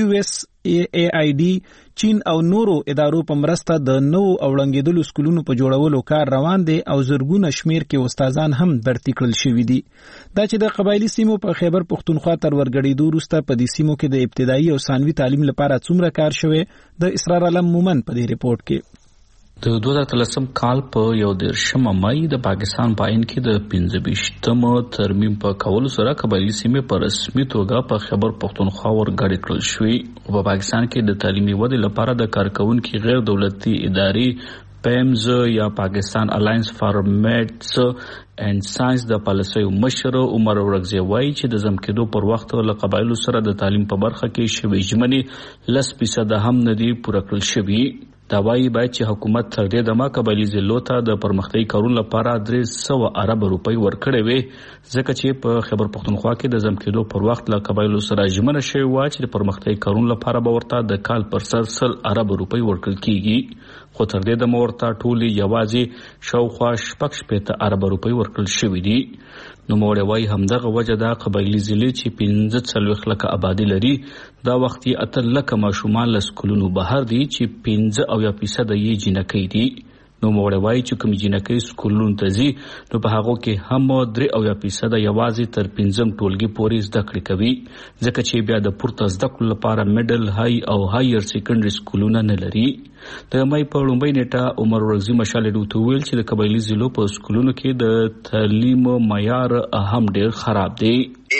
USAID چین او نورو ادارو په مرسته د نو اوړنګېدلو سکولونو په جوړولو کار روان دي او زرګونه شمیر کې استادان هم برتی کړل شوي دي. دا چې د قبایلی سیمو په خیبر پختونخوا تر ورګړېدو وروسته په دې سیمو کې د ابتدایي او ثانوي تعلیم لپاره څومره کار شوی د اسرار علم مومن په دې ریپورت کې. د 2013 کال په 1 مای د پاکستان په آئین کې د 25م ترمیم په کولو سره قبایلی سیمې په رسمي توګه په خیبر پختونخوا ورګړې کړل شوې او په پاکستان کې د تعلیمي ودې لپاره د کارکونکو غیر دولتي ادارې پیمز یا پاکستان الاینس فار میتھس اینڈ ساينس د پالیسي مشر عمر ورغزي وایي چې د زمکدو پر وخت له قبایلو سره د تعلیم په برخه کې شوي ژمنې 10% هم ندي پوره کړل شوي. دا وایي باید چې حکومت تر دې دمه قبایلی ضلعو ته د پرمختګ کارونو لپاره 300 ارب روپۍ ورکړې وي ځکه چې په خیبر پختونخوا کې د زمکدو پر وخت له قبایلو سره ژمنه شوی و چې د پرمختګ کارونو لپاره به ورته د کال پر سر 100 ارب روپۍ ورکړل کیږي خو تر دې دمه ورته ټولي یوازې شاوخوا 60 ارب روپۍ ورکړل شوی دي. نو موږ وایي همدغه وجه دا قبایلی ضلع چې 15 لک آبادی لري دا وخت یې 8 لک ماشومان له سکولونو بهر دي چې 15% یې جنکۍ دي. نو موږ وایي چې کوم جنکۍ سکولونو ته ځي نو په هغه کې هم 3% یوازې تر 15م ټولګي پورې زده کړې کوي ځکه چې بیا د پورته زده کړو لپاره میډل های او هایر سیکنډري سکولونه نه لري. د مې په لومړۍ نیټه عمر ورغزي مشال ډوته ویل چې د قبایلی ضلعو په سکولونو کې د تعلیم معیار هم ډیر خراب دی.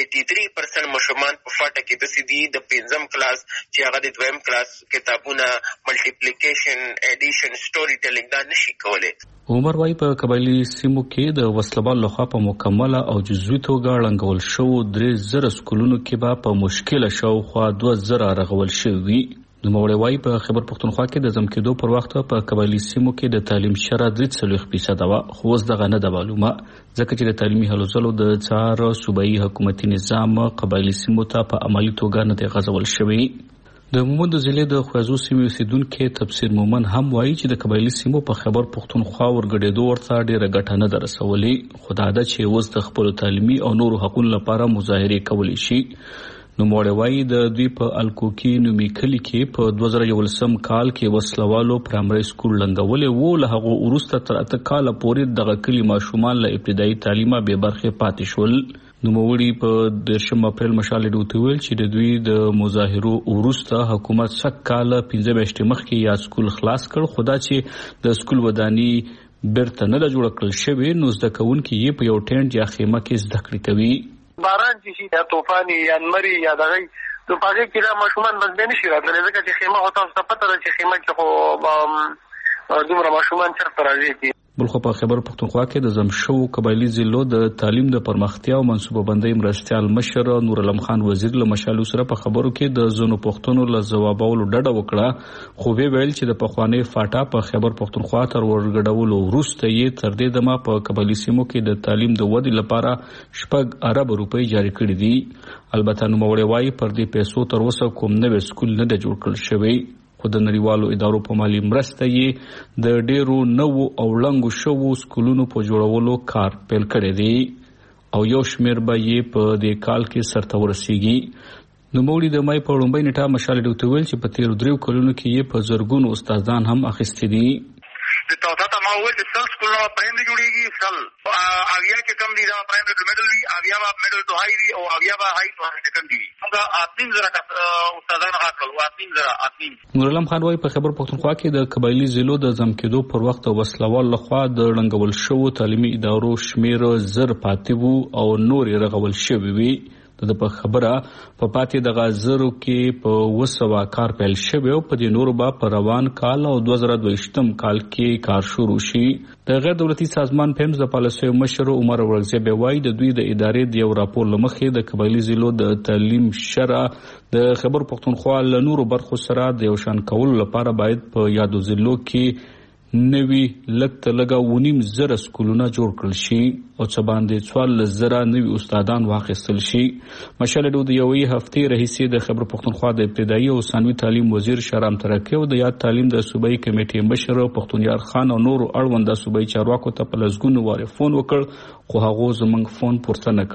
83% ماشومان په فاټه کې د سیدي د 5م کلاس چې هغه د 2م کلاس کتابونه ملټیپلیکیشن اډیشن سټوري ټیلینګ دا نشي کولای. عمر وايي په قبایلی سیمو کې د وسلوال لخوا په مکمله او جزوي توګه ړنګول شو 3000 سکولونو کې به په مشکله شو خو 2000 رغول شوی. نو موږ وایي په خیبر پختونخوا کې د زمکدو پر وخت په قبایلی سیمو کې د تعلیم شرط 3% و خو اوس دغه نه د معلومه ځکه چې د تعلیمي هلو ځلو د څار صوبایي حکومتي نظام قبایلی سیمو ته په عملی توګه نه دی غځول شوی. د مومن د ضلع د خوازو سیمې اوسیدونکو تفسیر مومن هم وایي چې د قبایلی سیمو په خیبر پختونخوا ورګډېدو ورته ډیره ګټه نه درسولې خو دا ده چې اوس د خپل تعلیمي او نورو حقوقو لپاره مظاهره کولی شي. نو موږ وایي د دوی په الکوکی نومي کلی کې په 2011 کال کې وسلوالو پرایمري سکول لنګولې وو له هغه وروسته تر 8 کال پورې دغه کلی ماشومان له ابتدایي تعلیمه به برخه پاتې شول. نو موږ په 10 اپریل مشال ډوته ویل چې د دوی د مظاهرو وروسته حکومت سک کال 15 میاشتې مخکې یا سکول خلاص کړ خدا چې د سکول ودانی برته نه جوړ کړل شوی نو زده کوونکي یې په یو ټینټ یا خیمه کې زده کړې کوي. باران چې یا طوفان یا نمري یا دغه نو پاره کې دا ماشومان بس به نشي راتللی ځکه چې خیمه هوته څه پته ده چې خیمه کې خو دومره ماشومان چرته راځي. بلخو په خیبر پختونخوا کې د زمشو قبایلی ضلعو د تعلیم د پرمختیا او منصوبه بندۍ مرستيال مشر نور علم خان وزیر له مشالو سره په خبرو کې د زونو پښتنو له جوابولو ډډه وکړه خو ویل چې د پخوانی فاټا په خیبر پختونخوا تر ورګډولو وروسته یې تر دې دمه په قبایلی سیمو کې د تعلیم د ودې لپاره 6 ارب روپۍ جاری کړې دي. البته نو موږ وایي پر دې پیسو تر اوسه کوم نوې سکول نه جوړ کړل شوی خو د نړیوالو ادارو په مالی مرسته یې د ډیرو نوو او لنګو شوو سکولونو په جوړولو کار پیل کړی دی او یو شمیر به یې په دې کال کې سرته ورسیږي. نو موږ د مای په لومړۍ نیټه مشال ډوته ویل چې په 13 کلونو کې یې په زرګونو استادان هم اخیستي دي. د تعداد ما وایي چې سل سکولونه پرایمري جوړېږي، سل اویا چې کم دي دا پرایمري ټو میډل وي، اویا به میډل ټو هاي وي او اویا به هاي ټو هاي سیکنډري وي. موږ 8,000 استادان راکړل، 8,000. نورعلم خان وايي په خیبر پښتونخوا کې د قبایلی ضلعو د ضم کېدو پر وخت وسلوال لخوا د ړنګول شوو تعلیمي ادارو شمیر زر پاتې وو او نور یې رغول شوي وي. د په خبره په پاتې د غازرو کې په وسوه کار پیل شوی او په دې نورو با په روان کال او 2022م کال کې کار شروع شي. د غیر دولتي سازمان پیمز د پالیسیو مشر عمر ورغزی به وایي د دوی د ادارې د یو راپور لمخې د قبایلی ضلعو د تعلیم شرع د خیبر پښتونخوا له نورو برخو سره د یو شان کولو لپاره باید په یادو ضلعو کې نوی لکه لګا 19,000 سکولونه جوړ کړل شي او څه باندې 14,000 نوی استادان واخیستل شي. مشال د یوې هفتې رئیس د خیبر پښتونخوا د ابتدایي او ثانوي تعلیم وزیر شهرام ترکی او د یاد تعلیم د صوبایي کمیټې مشر پښتونیار خان او نور اړوند صوبایي چارواکو ته په لزګونو واره فون وکړ خو هغه زمنګ فون پورته نه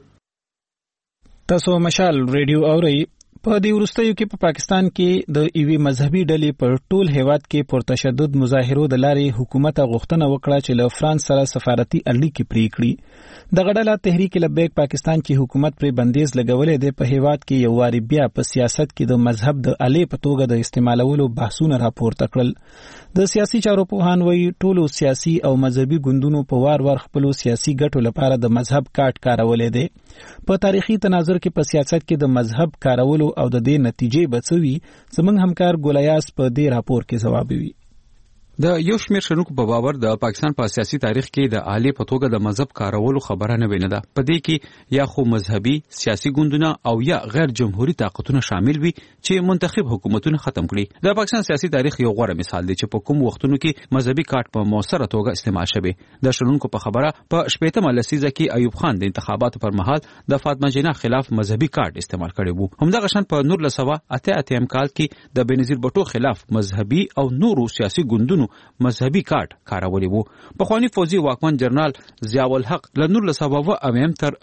کړ. تاسو مشال ریډیو اورئ. په دې وروستیو کې په پاکستان کې د ایوي مذهبي ډلې پر ټول هیواد کې پر تشدد مظاهرو د لارې حکومت غوښتنه وکړه چې له فرانس سره سفارتي اړیکې پرې کړي. د غډاله تحریک لبیک پاکستان کې حکومت پر بندیز لګولې ده. په هیواد کې یو واری بیا په سیاست کې د مذهب د الې په توګه د استعمالولو بحثونه راپورته کړل. د سیاسي چارو پوهان وایي ټولو سیاسي او مذهبي ګوندونو په وار خپل سیاسي ګټو لپاره د مذهب کارت کارولې ده. په تاریخي تناظر کې په سیاست کې د مذهب کارولو او د دې نتیجې بڅوي زمنګ همکار ګولیاس په دې راپور کې ځواب وی. د یو شمیر شنوکو په باور د پاکستان په سیاسي تاریخ کې د اعلی په توګه د مذهب کارولو خبره نه ویني ده. په دې کې یا خو مذهبي سیاسي ګوندونه او یا غیر جمهوریت طاقتونه شامل وي چې منتخب حکومتونه ختم کړي. د پاکستان سیاسي تاریخ یو غوره مثال دی چې په کوم وختونو کې مذهبي کارت په موثره توګه استعمال شوی. د شنوکو په خبره په 18مه لسیزه کې ایوب خان د انتخاباتو پر مهال د فاطمه جناح خلاف مذهبي کارت استعمال کړی وو. همدغه شان په 1988 کال کې د بنظیر بټو خلاف مذهبي او نورو سیاسي ګوندونو مذهبي کارت کارولې وو. پخوانی فوجي واکمن جنرال ضیاء الحق له 1990 تر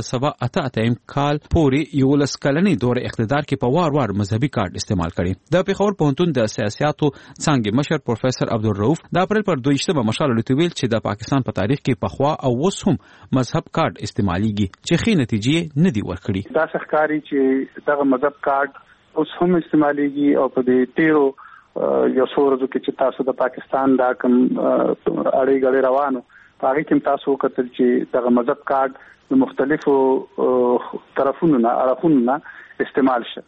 1988 کال پورې 11 کلنې دوره اقتدار کې په وار مذهبي کارت استعمال کړي. د پیښور پوهنتون د سیاستو څانګې مشر پروفیسور عبدالرؤف د اپریل پر 22مه مشال لټویل چې د پاکستان په تاریخ کې پخوا او اوس هم مذهب کارت استعماليږي چې خې نتیجې نه دی ورکړي. دا ښکاری چې دغه مذهب کارت اوس هم استعماليږي او په دې تیرو یو څو ورځو کې چې تاسو د پاکستان دا کوم اړې غړې روانو هغه کې تاسو کتل چې دغه مذهب کارت د مختلفو طرفونو نه استعمال شه.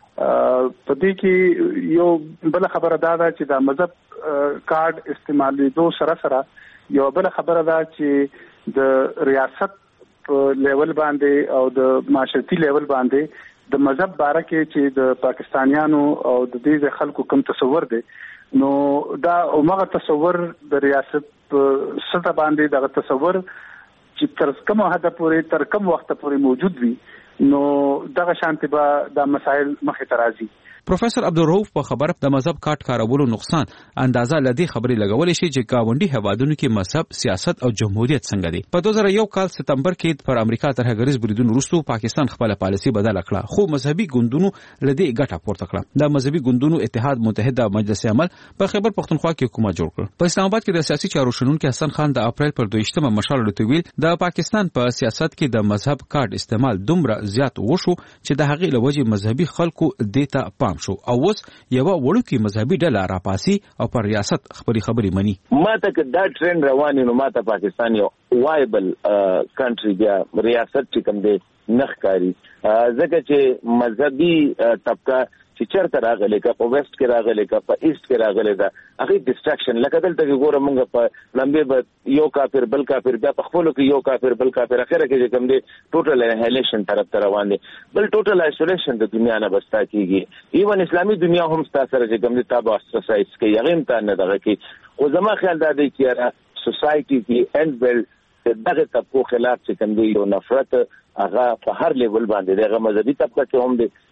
په دې کې یو بل خبره دا ده چې د مذهب کارت استعمالېدو سره یو بل خبره ده چې د ریاست په لیول باندې او د معاشرتي لیول باندې د مذهب باره کې چې د پاکستانیانو او د دې خلکو کوم تصور دی نو دا عمره تصور د ریاست په سطح باندې د تصور چې تر کومه حد پورې تر کوم وخت پورې موجود وي نو دغه شانتي به د مسائل مخې ته راځي. پروفیسور عبدالرؤف په خبره د مذهب کارت کارولو نقصان اندازه لدی خبرې لګولې شي چې گاونډي هوادونو کې مذهب سیاست او جمهوریت څنګه دي. په 2001 کال سپتمبر کې پر امریکا ترهګریز بریدونو وروسته پاکستان خپل پالیسي بدل کړه خو مذهبي ګوندونو لدی ګټه پورته کړه. د مذهبي ګوندونو اتحاد متحده مجلس عمل په خیبر پښتونخوا کې حکومت جوړ کړ. په اسلام آباد کې د سیاسي چارو شنونکو حسن خان د اپریل پر 22مه مشال لټویل د پاکستان په سیاست کې د مذهب کارت استعمال دومره زیات وشو چې د هغې لوجې مذهبي خلکو دیتا پام شو او اوس یو وړوکی مذهبي ډله راپاسي او پر ریاست خبري مني. ماته که دا ټرند روان نو ماته پاکستان یو وایبل کنټری بیا ریاست چې کوم دی نخکاری ځکه چې مذهبي طبقه چې چرته راغلی کا په ویسٹ کې راغلی کا په ایست کې راغلی دا هغه ډیسټریکشن لکه دلته کې ګوره مونږ په لمبه به یو کافر بل کافر بیا په خپلو کې یو کافر بل کافر اخره کې کوم دی ټوټل انهیلیشن طرف ته روان دي بل ټوټل آیسولیشن د دنیا نه بستا کیږي. ایون اسلامي دنیا هم ستاسو سره چې کوم دی تابع اساسایز کوي هغه امتحان نه دغه کې خو زما خیال دا دی چې را سوسایټي کې اند بیل دغه طبقو خلاف چې کوم دی یو نفرت هغه په هر لیول باندې دغه مذهبي طبقه کې هم دی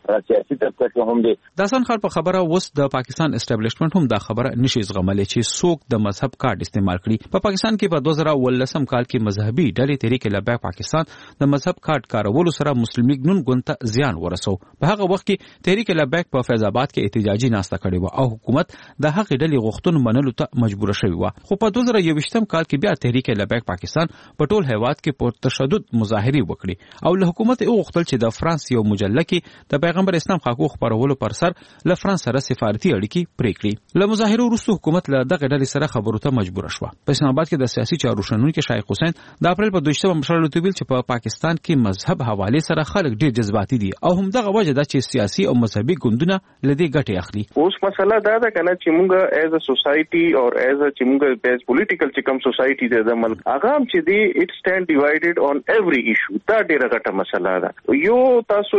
سیاسي طبقه کې هم دی. د حسن خان په خبره اوس د پاکستان اسټابلیشمنت هم دا خبره نشي زغملی چې څوک د مذهب کارت استعمال کړي. په پاکستان کې په 2019 کال کې مذهبي ډلې تحریک لبیک پاکستان د مذهب کارت کارولو سره مسلم لیگ نون ګوند ته زیان ورسو. په هغه وخت کې تحریک لبیک په فیض آباد کې احتجاجي ناسته کړې و او حکومت د هغې ډلې غوښتنو منلو ته مجبور شوی و. خو په 2021 کال کې بیا تحریک لبیک پاکستان په ټول هیواد کې پر تشدد مظاهرې وکړي او له حکومت یې وغوښتل چې د فرانس یو مجله کې د پیغمبر اسلام خاکو خبرولو پر سر له فرانس سره سفارتي اړیکې پرې کړي. له مظاهرو وروسته حکومت له دغه ډلې سره خبرو ته مجبور شو. په اسلام آباد کې د سیاسي چارو شنونکي شایخ حسین د اپریل په 22 مشر لوتویل چې په پاکستان کې مذهب حواله سره خلک ډیر جذباتي دي او هم دغه وجه ده چې سیاسي او مذهبي ګوندونه لدی ګټه اخلي. اوس مسله دا ده کنه چې موږ ایز ا سوسايټي او ایز ا چې موږ ایز پولیټیکل چې کوم سوسايټي د ملک هغه هم چې دی اټ سټاند ډیوایډډ اون ایوری ایشو. دا ډیره غټه مسله ده. یو تاسو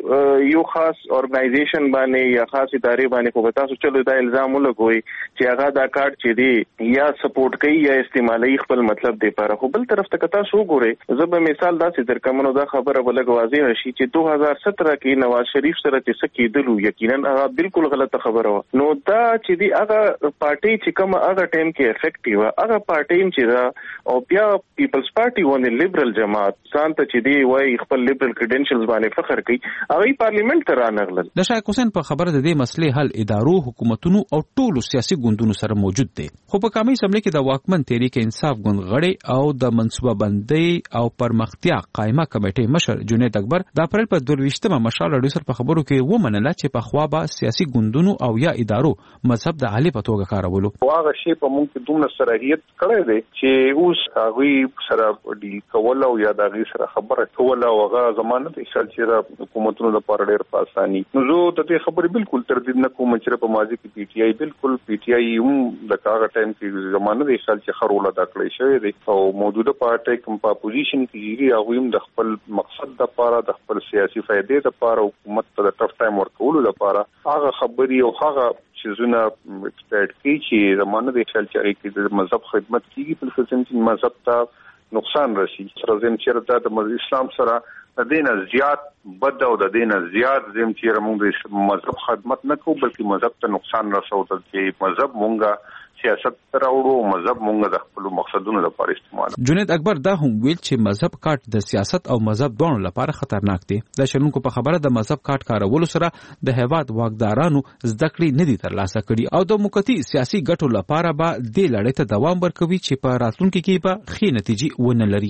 یو خاص اورګنایزیشن باندې یا خاص ادارې باندې خو تاسو چلو دا الزام ولګوي چې هغه دا کارت چې دی یا سپورټ کوي یا استعمالي خپل مطلب دی پر. خو بل طرف ته تاسو وګورئ زه به مثال داسې درکمنو دا خبره ولګ واضح شي چې 2017 کې نواز شریف سره چې څه کېدلو یقینا هغه بالکل غلطه خبره و. نو دا چې دی هغه پارټي چې کوم هغه ټایم کې افیکټیو هغه پارټي چې دا او بیا پیپلز پارټي ونه لیبرل جماعت ځان ته چې دی وای خپل لیبرل کریډنشلز باندې فخر کوي هغه پارلیمنت ته رانغلل. د شایخ حسین په خبره د دې مسلې حل ادارو حکومتونو او ټولو سیاسي ګوندونو سره موجود دی. خو په قومي اسمبلی کې د واکمن تحریک انصاف ګوند غړي او د منصوبه بندي او پرمختیا قائمه کمیټې مشر جنید اکبر د اپریل په 22 مشال اډیسر په خبرو کې ومنله چې په خوا به سیاسي ګوندونو او یا ادارو مذهب د عالی په توګه کارولو. هغه شی په موږ کې دومره صلاحیت کړی دی چې اوس هغه سره ډیل کول او یا د هغه سره خبره کول او هغه زمانه د چې حکومتونو لپاره ډېر په اساني. نو زه د دې خبرې بالکل تردید نه کوم چې په ماضي کې پی ټی آی بالکل پی ټی آی هم د هغه ټایم کې زمانه د چې خروله دا کړی شوی دی او موجوده پارټي کوم په پوزیشن کې هغه هم د خپل مقصد لپاره د خپل سیاسي فائدې لپاره حکومت ته د ټف ټایم ورکولو لپاره هغه خبري او هغه چیزونه ایکسپیکټ کوي چې زمانه د خلک چې د مذهب خدمت کیږي په خصوص چې مذهب ته نقصان رسي. سره زم چې د اسلام سره د دینه زیات بد او د دینه زیات زم چې موږ د مذهب خدمت نه کوو بلکې مذهب ته نقصان رسوي چې مذهب مونږه سیاست تراوړو مذهب مونږ د خپل مقصدونو لپاره استعمال. جنید اکبر دا هم ویل چې مذهب کارت د سیاست او مذهب دوه لپاره خطرناک دی. د شنونکو په خبره د مذهب کارت کارولو سره د هیواد واکدارانو زده کړې نه دي ترلاسه کړي او د موقتی سیاسي ګټو لپاره به د لړۍ ته دوام ورکوي چې په راتلونکي کې به ښې نتیجې ونه لري.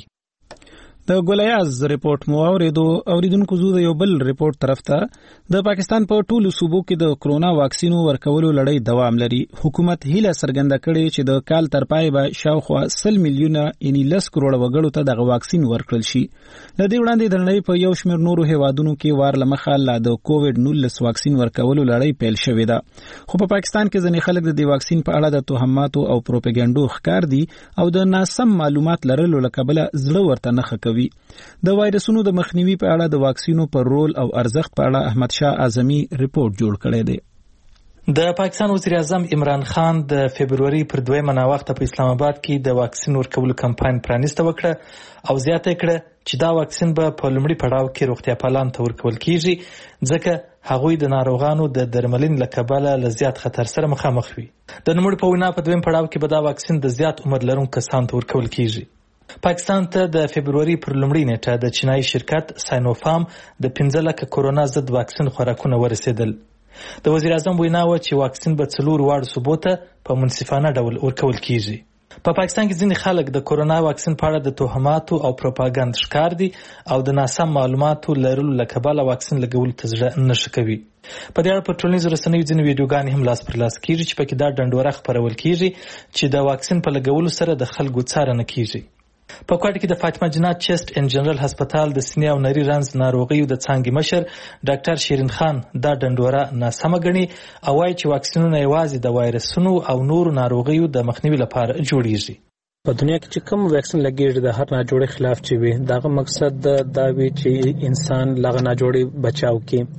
د ګولیاز ریپورت مو اوریدونکو زو د یو بل ریپورت طرف ته د پاکستان په ټولو صوبو کې د کرونا واکسینو ورکولو لړۍ دوام لري. حکومت هیله څرګنده کړې چې د کال تر پای به شاوخوا 100 میلیونه یعنی 10 کروڑ وګړو ته د واکسین ورکړل شي. لدې وړاندې د نړۍ په یو شمېر نورو هیوادونو کې وار لمخه لا د کووډ 19 واکسین ورکولو لړۍ پیل شوې ده. خو په پاکستان کې ځینې خلک د دې واکسین په اړه د تهماتو او پروپاګاندا ښکار دي او د ناسم معلومات لرلو لکبله زړه ورته نه خکوي. د وایرسونو د مخنیوي په اړه د واکسینو پر رول او ارزښت په اړه احمد شاه اعظمي ریپورت جوړ کړی دی. د پاکستان وزیر اعظم عمران خان د فبرवरी پر 2 ناوخته په اسلام آباد کې د واکسین ورکولو کمپاین پرانیسته وکړه او زیاته کړه چې دا واکسین به په لومړي پړاو کې روغتیا پالان ته ورکول کیږي ځکه هغوی د ناروغانو د درملنې لکبله له زیات خطر سره مخامخ وي. د نوموړي په وینا په دویم پړاو کې به دا واکسین د زیات عمر لرونکو کسانو ته ورکول کیږي. پاکستان ته د فبرवरी پر لومړۍ نیټه د چینایي شرکت ساینوفارم د 15 لک کورونا ضد واکسین خوراکونه ورسېدل. د وزیر اعظم وینا و چې واکسین به 4 واړو صوبو ته په منصفانه ډول ورکول کیږي. په پاکستان کې ځینې خلک د کورونا واکسین په اړه د تهماتو او پروپاګاندا ښکار دي او د ناسم معلوماتو لرلو لکبله واکسین لګولو ته زړه نه ښه کوي. په دې اړه په ټولنیزو رسنیو ځینې ویډیوګانې هم لاس پر لاس کیږي چې پکې دا ډنډوره خپرول کیږي چې د واکسین په لګولو سره د خلکو څارنه کیږي. په کوټه کې د فاطمه جنات چیسټ ان جنرال هسپتال د سینې او نري رنځ ناروغیو د څانګې مشر ډاکټر شیرین خان دا ډنډوره ناسمه ګڼي او وايي چې واکسینونه یوازې د وایرسونو او نورو ناروغیو د مخنیوي لپاره جوړیږي. په دنیا کې چې کوم ویکسین لګیږي د هر ناجوړي خلاف چې وي دغه مقصد دا وي چې انسان لغه ناجوړي بچاو کړي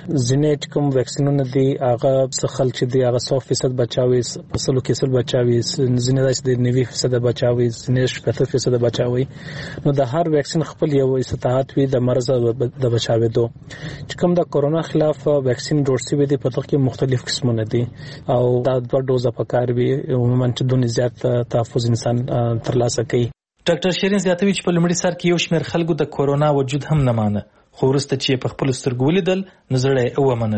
ځینې کوم ویکسینونه دي هغه څخه چې دی هغه 100% بچاوي 100% بچاوي ځینې داسې د 90% بچاوي ځینې 70% بچاوي نو د هر ویکسین خپل یو استطاعت وي د مرز د بچاوېدو چې کوم د کورونا خلاف ویکسین جوړ شوی دی په دغه کې مختلف قسمونه دي او دا دوه ډوزه پکار وي عموما چې دونه زیات تحفظ انسان ترلاسه کوي. ډاکټر شیرین زیاتوي چې په لومړي سر کې یو شمېر خلکو د کورونا وجود هم نه مانه خو وروسته چې په خپل سترګو ولیدل نو زړه یې ومنل.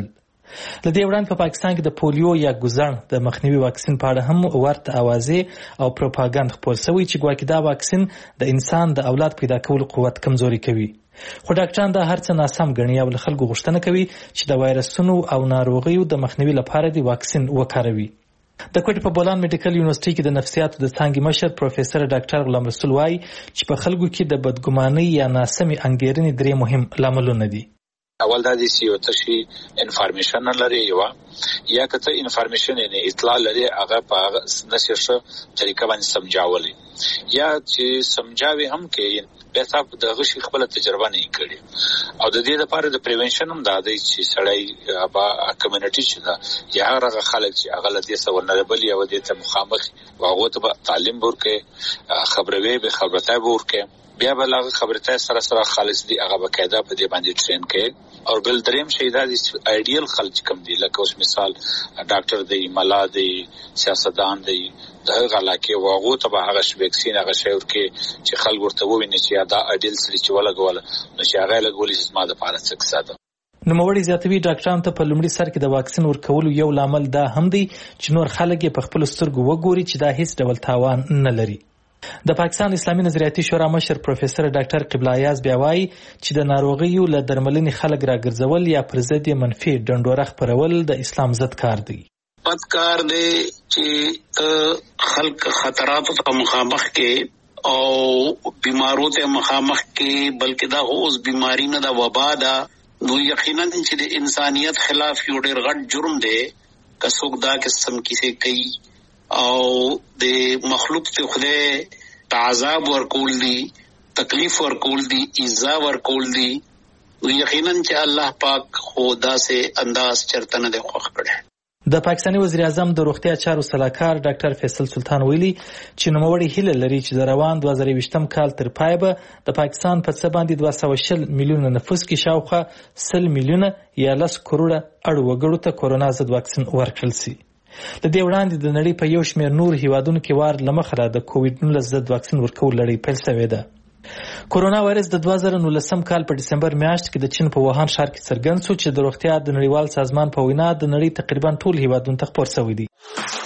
لدې وړاندې په پاکستان کې د پولیو یا ګوزڼ د مخنیوي واکسین په اړه هم ورته اوازې او پروپاګاندا خپور شوی چې ګواکې دا واکسین د انسان د اولاد پیدا کولو قوت کمزوري کوي. خو ډاکټران دا هرڅه ناسم ګڼي او له خلکو غوښتنه کوي چې د وایرسونو او ناروغیو د مخنیوي لپاره د واکسین وکاروي. د کوټې په بولان میډیکل یونیورسيټي کې د نفسیاتو د څانګې مشر پروفیسور ډاکټر غلام رسول وایي چې په خلکو کې د بدګمانۍ یا ناسمې انګیرنې درې مهم لاملونه دي. اول دا دي چې یو تشي انفارمیشن لري یا کته انفارمیشن نه اطلاع لري هغه په نشره طریقه باندې سمجاولي یا چې سمجاوي هم کې به تاسو د غشي خپل تجربه نه کړی او د دې لپاره د پریونشن هم دا دی چې سړی ابا کمیونټي چې دا یا هغه خلک چې هغه لدې سره ولنربل یا ودې ته مخامخ واغو ته تعلیم ورکه خبروي به خبرته ورکه بیا بلغه خبرته سره خالص دی هغه بقاعده په دې باندې ټرین کړي او بل دریم شي دا د ایډیل خلک کم دي لکه اوس مثال ډاکټر دی ملا دی سیاستدان دی دغه علاقه واغو ته هغه ویکسین هغه شی ورکه چې خلک ورته وویني چې دا ایډیل سړي چې ولګول نو چې هغه لګولې چې ما د پاره څه ساده. نوموړي زیاتوي ډاکټران ته په لومړي سر کې د واکسین ورکولو یو لامل دا هم دی چې نور خلک په خپل سترګو وګوري چې دا هیڅ ډول تاوان نه لري. د پاکستان اسلامي نظریاتي شورا مشر پروفیسور ډاکټر قبله ایاز بیا وایي چې د ناروغیو له درملنې خلک راګرځول یا پر ضد منفي ډنډوره خپرول د اسلام ضد کار دی. بد کار دی چې خلک خطراتو ته مخامخ کې او بیمارو ته مخامخ کې بلکې دا اوس بیماری نه دا وبا دا نو یقینا چې د انسانیت خلاف یو ډېر غټ جرم دی که څوک دا قسم کیسه کوي او د مخلوق ته خدای تعذاب ورکول دي تکلیف ورکول دي ایذا ورکول دي یقینا چې الله پاک خدا سے انداز چرته نه خوښ کړي. د پاکستاني وزیر اعظم د روغتیا چارو سلاکار ډاکټر فیصل سلطان ویلي چې نوموړي هیله لري چې د روان 2020م کال تر پای به د پاکستان په څه باندې 240 میلیونه نفوس کې شاوخوا 100 میلیونه یا 10 کروڑه اړ وګړو ته کورونا ضد واکسین ورکړل شي. د دې وړاندې د نړۍ په یو شمېر نور هیوادونو کې وار لمخه د کووډ-19 ضد واکسین ورکول لړۍ پیل شوې ده. کورونا وایرس د 2019 کال په دسمبر میاشت کې د چین په ووهان ښار کې څرګند شو چې د روغتیا د نړیوال سازمان په وینا د نړۍ تقریبا ټول هیوادونو ته خپور شوی دی.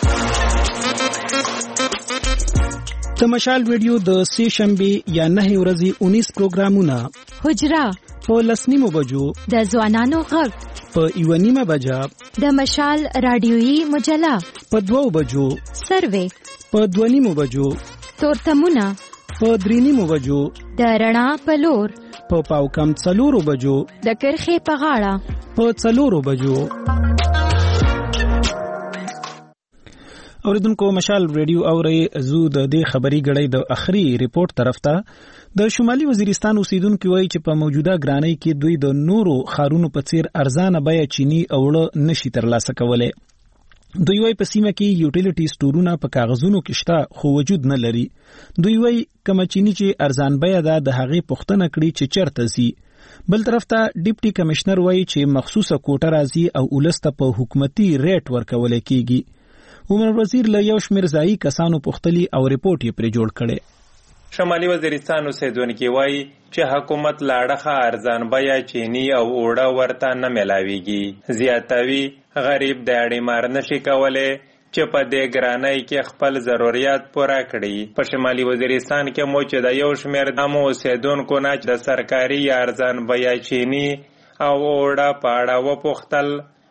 د مشال ویډیو د سه شنبه یا 9 ورځې 19 پروګرامونه حجرا په لسنیمو بجو د ځوانانو غږ په یونیمه بجا د مشال رادیويي مجله په 2 بجو سروې په 2 بجو تورتمونه په 3 بجو د رڼا په لور په پاو کم 4 بجو د کرخې په غاړه په 4 بجو. اوریدونکو مشال ریډیو اوري زو د دې خبري غړې د اخري ریپورت طرف ته د شمالي وزیرستان اوسیدونکو وایي چې په موجوده ګرانۍ کې دوی د نورو خارونو په څیر ارزانه بیه چینی اوړه نشي ترلاسه کولای. دوی وایي په سیمه کې یوټیلیټي سټورونه په کاغذونو کې شته خو وجود نه لري. دوی وایي کوم چینی چې ارزان بیه ده د هغې پوښتنه کړي چې چیرته ځي. بل طرف ته ډیپټي کمشنر وایي چې مخصوصه کوټه راځي او ولسته په حکومتي ریټ ورکول کیږي. عمر وزیر له یو شمېر ځایي کسانو پوښتلي او ریپورت یې پرې جوړ کړی. شمالي وزیرستان اوسیدونکي وایي چې حکومت له اړخه ارزان بیه چینی او اوړه ورته نه میلاویږي. زیاتوي غریب د اړې مار نشي کولی چې په دې ګرانۍ کې خپل ضرورت پوره کړي. په شمالي وزیرستان کې مو چې د یو شمېر عامو اوسیدونکو نه د سرکاري یا ارزان بیه چینی او اوړه په اړه وپوښتل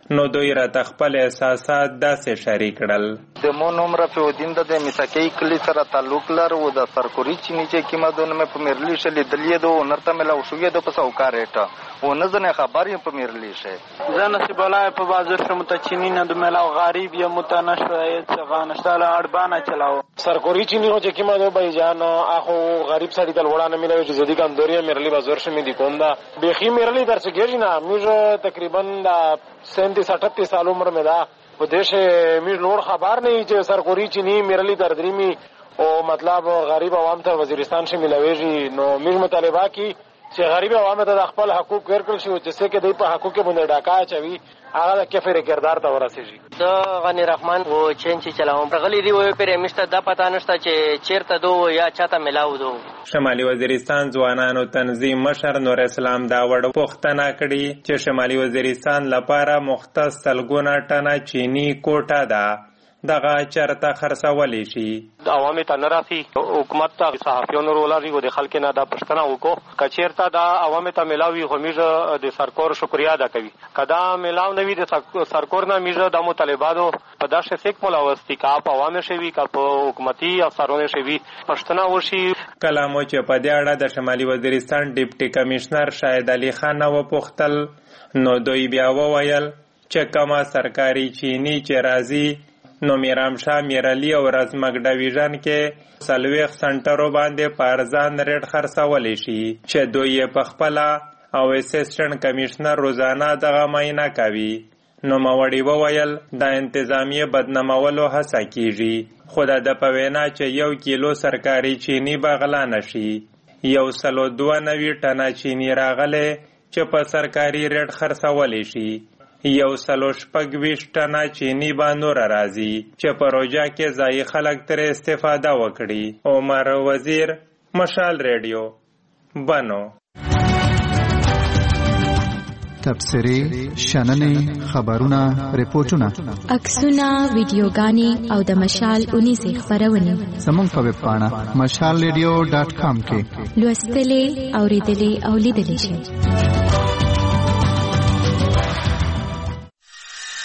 نو دوی راته خپل احساسات داسې شریک کړل. د مو نوم رفیع الدین د مسکی کلی سره تعلق لري او د سرکوري چینی چې کیمادونه مې په میرلی شلې دلیه دو نرته مې لا شوې د په سوکار ریټه و نه زنه خبرې په میرلی شه زه نصیب الله په بازار شم ته چینی نه د ملاو غریب یا متنشره څنګه اړبانه چلاو سرکوري چینی چې کیمادو بای جان اخو غریب سړی تل وړاندې ملوي چې زدي کمزوري میرلی بازار شم دي کومدا بخي میرلی درڅ ګرځي نه موږ تقریبا 37-38 سال عمر میں دا وہ دیش میر نور خبر نہیں چې سرکوري چینی میرلی دردریمی او مطلب غریب عوام ته وزیرستان سے ملاویږي نو میر مطالبه کی چې غریب عوام ته د خپل حقوق ورکړل شي چې څه کې د په حقوق باندې ډاکا چوي هغه د کفر کردار ته ورسېږي. د غنی رحمان و چین چې چلاوم غلی دی وې پر مشته د پتا نشته چې چیرته دو یا چاته ملاو دو. شمالي وزیرستان ځوانانو تنظیم مشر نور اسلام دا وړ پوښتنه کړې چې شمالي وزیرستان لپاره مختص سلګونه ټنه چینی کوټه ده دغه چرته خرڅولی شي. عوامي ته نه راسي حکومت ته صحافیانو رولاري او د خلک نه دا پښتنه وکړو کچیرته دا عوامي ته ملاوي خو میږه د سرکور شکریا ادا کوي کدا ملاو نوي د سرکور نه میږه د مطالباتو په داسې فک ملاوستي کا په عوامي شوي کا په حکومتي افسرونه شوي پښتنه وشي. کلامو چې په دې اړه د شمالي وزیرستان ډیپټي کمشنر شاهد علي خان و پوښتل نو دوی بیا وویل چې کما سرکاري چینی چې راځي نو میرامشاه میرعلی او رزمک ډیویژن کې 40 سنټرو باندې پارزان ریټ خرڅولی شي چې دوی په خپل او اسسټنټ کمشنر روزانه دغه معاینه کوي. نو موړي وویل د انتظامی بدنامولو هڅه کیږي خو د پوینا چې 1 کیلو سرکاري چینی بغلا نشي 192 ټنه چینی راغله چې په سرکاري ریټ خرڅولی شي 126 ټنه چینی باندې راځي چې پروژه کې ځای خلک تر استفاده وکړي. عمر وزیر مشال ریډیو بنو. تبصرې شننې خبرونه ریپورتونه عکسونه ویډیوګانې او د مشال 19 خبرونه زموږ په ویب پاڼه mashalradio.com کې لوستلې اوریدلې او لیدلې شي.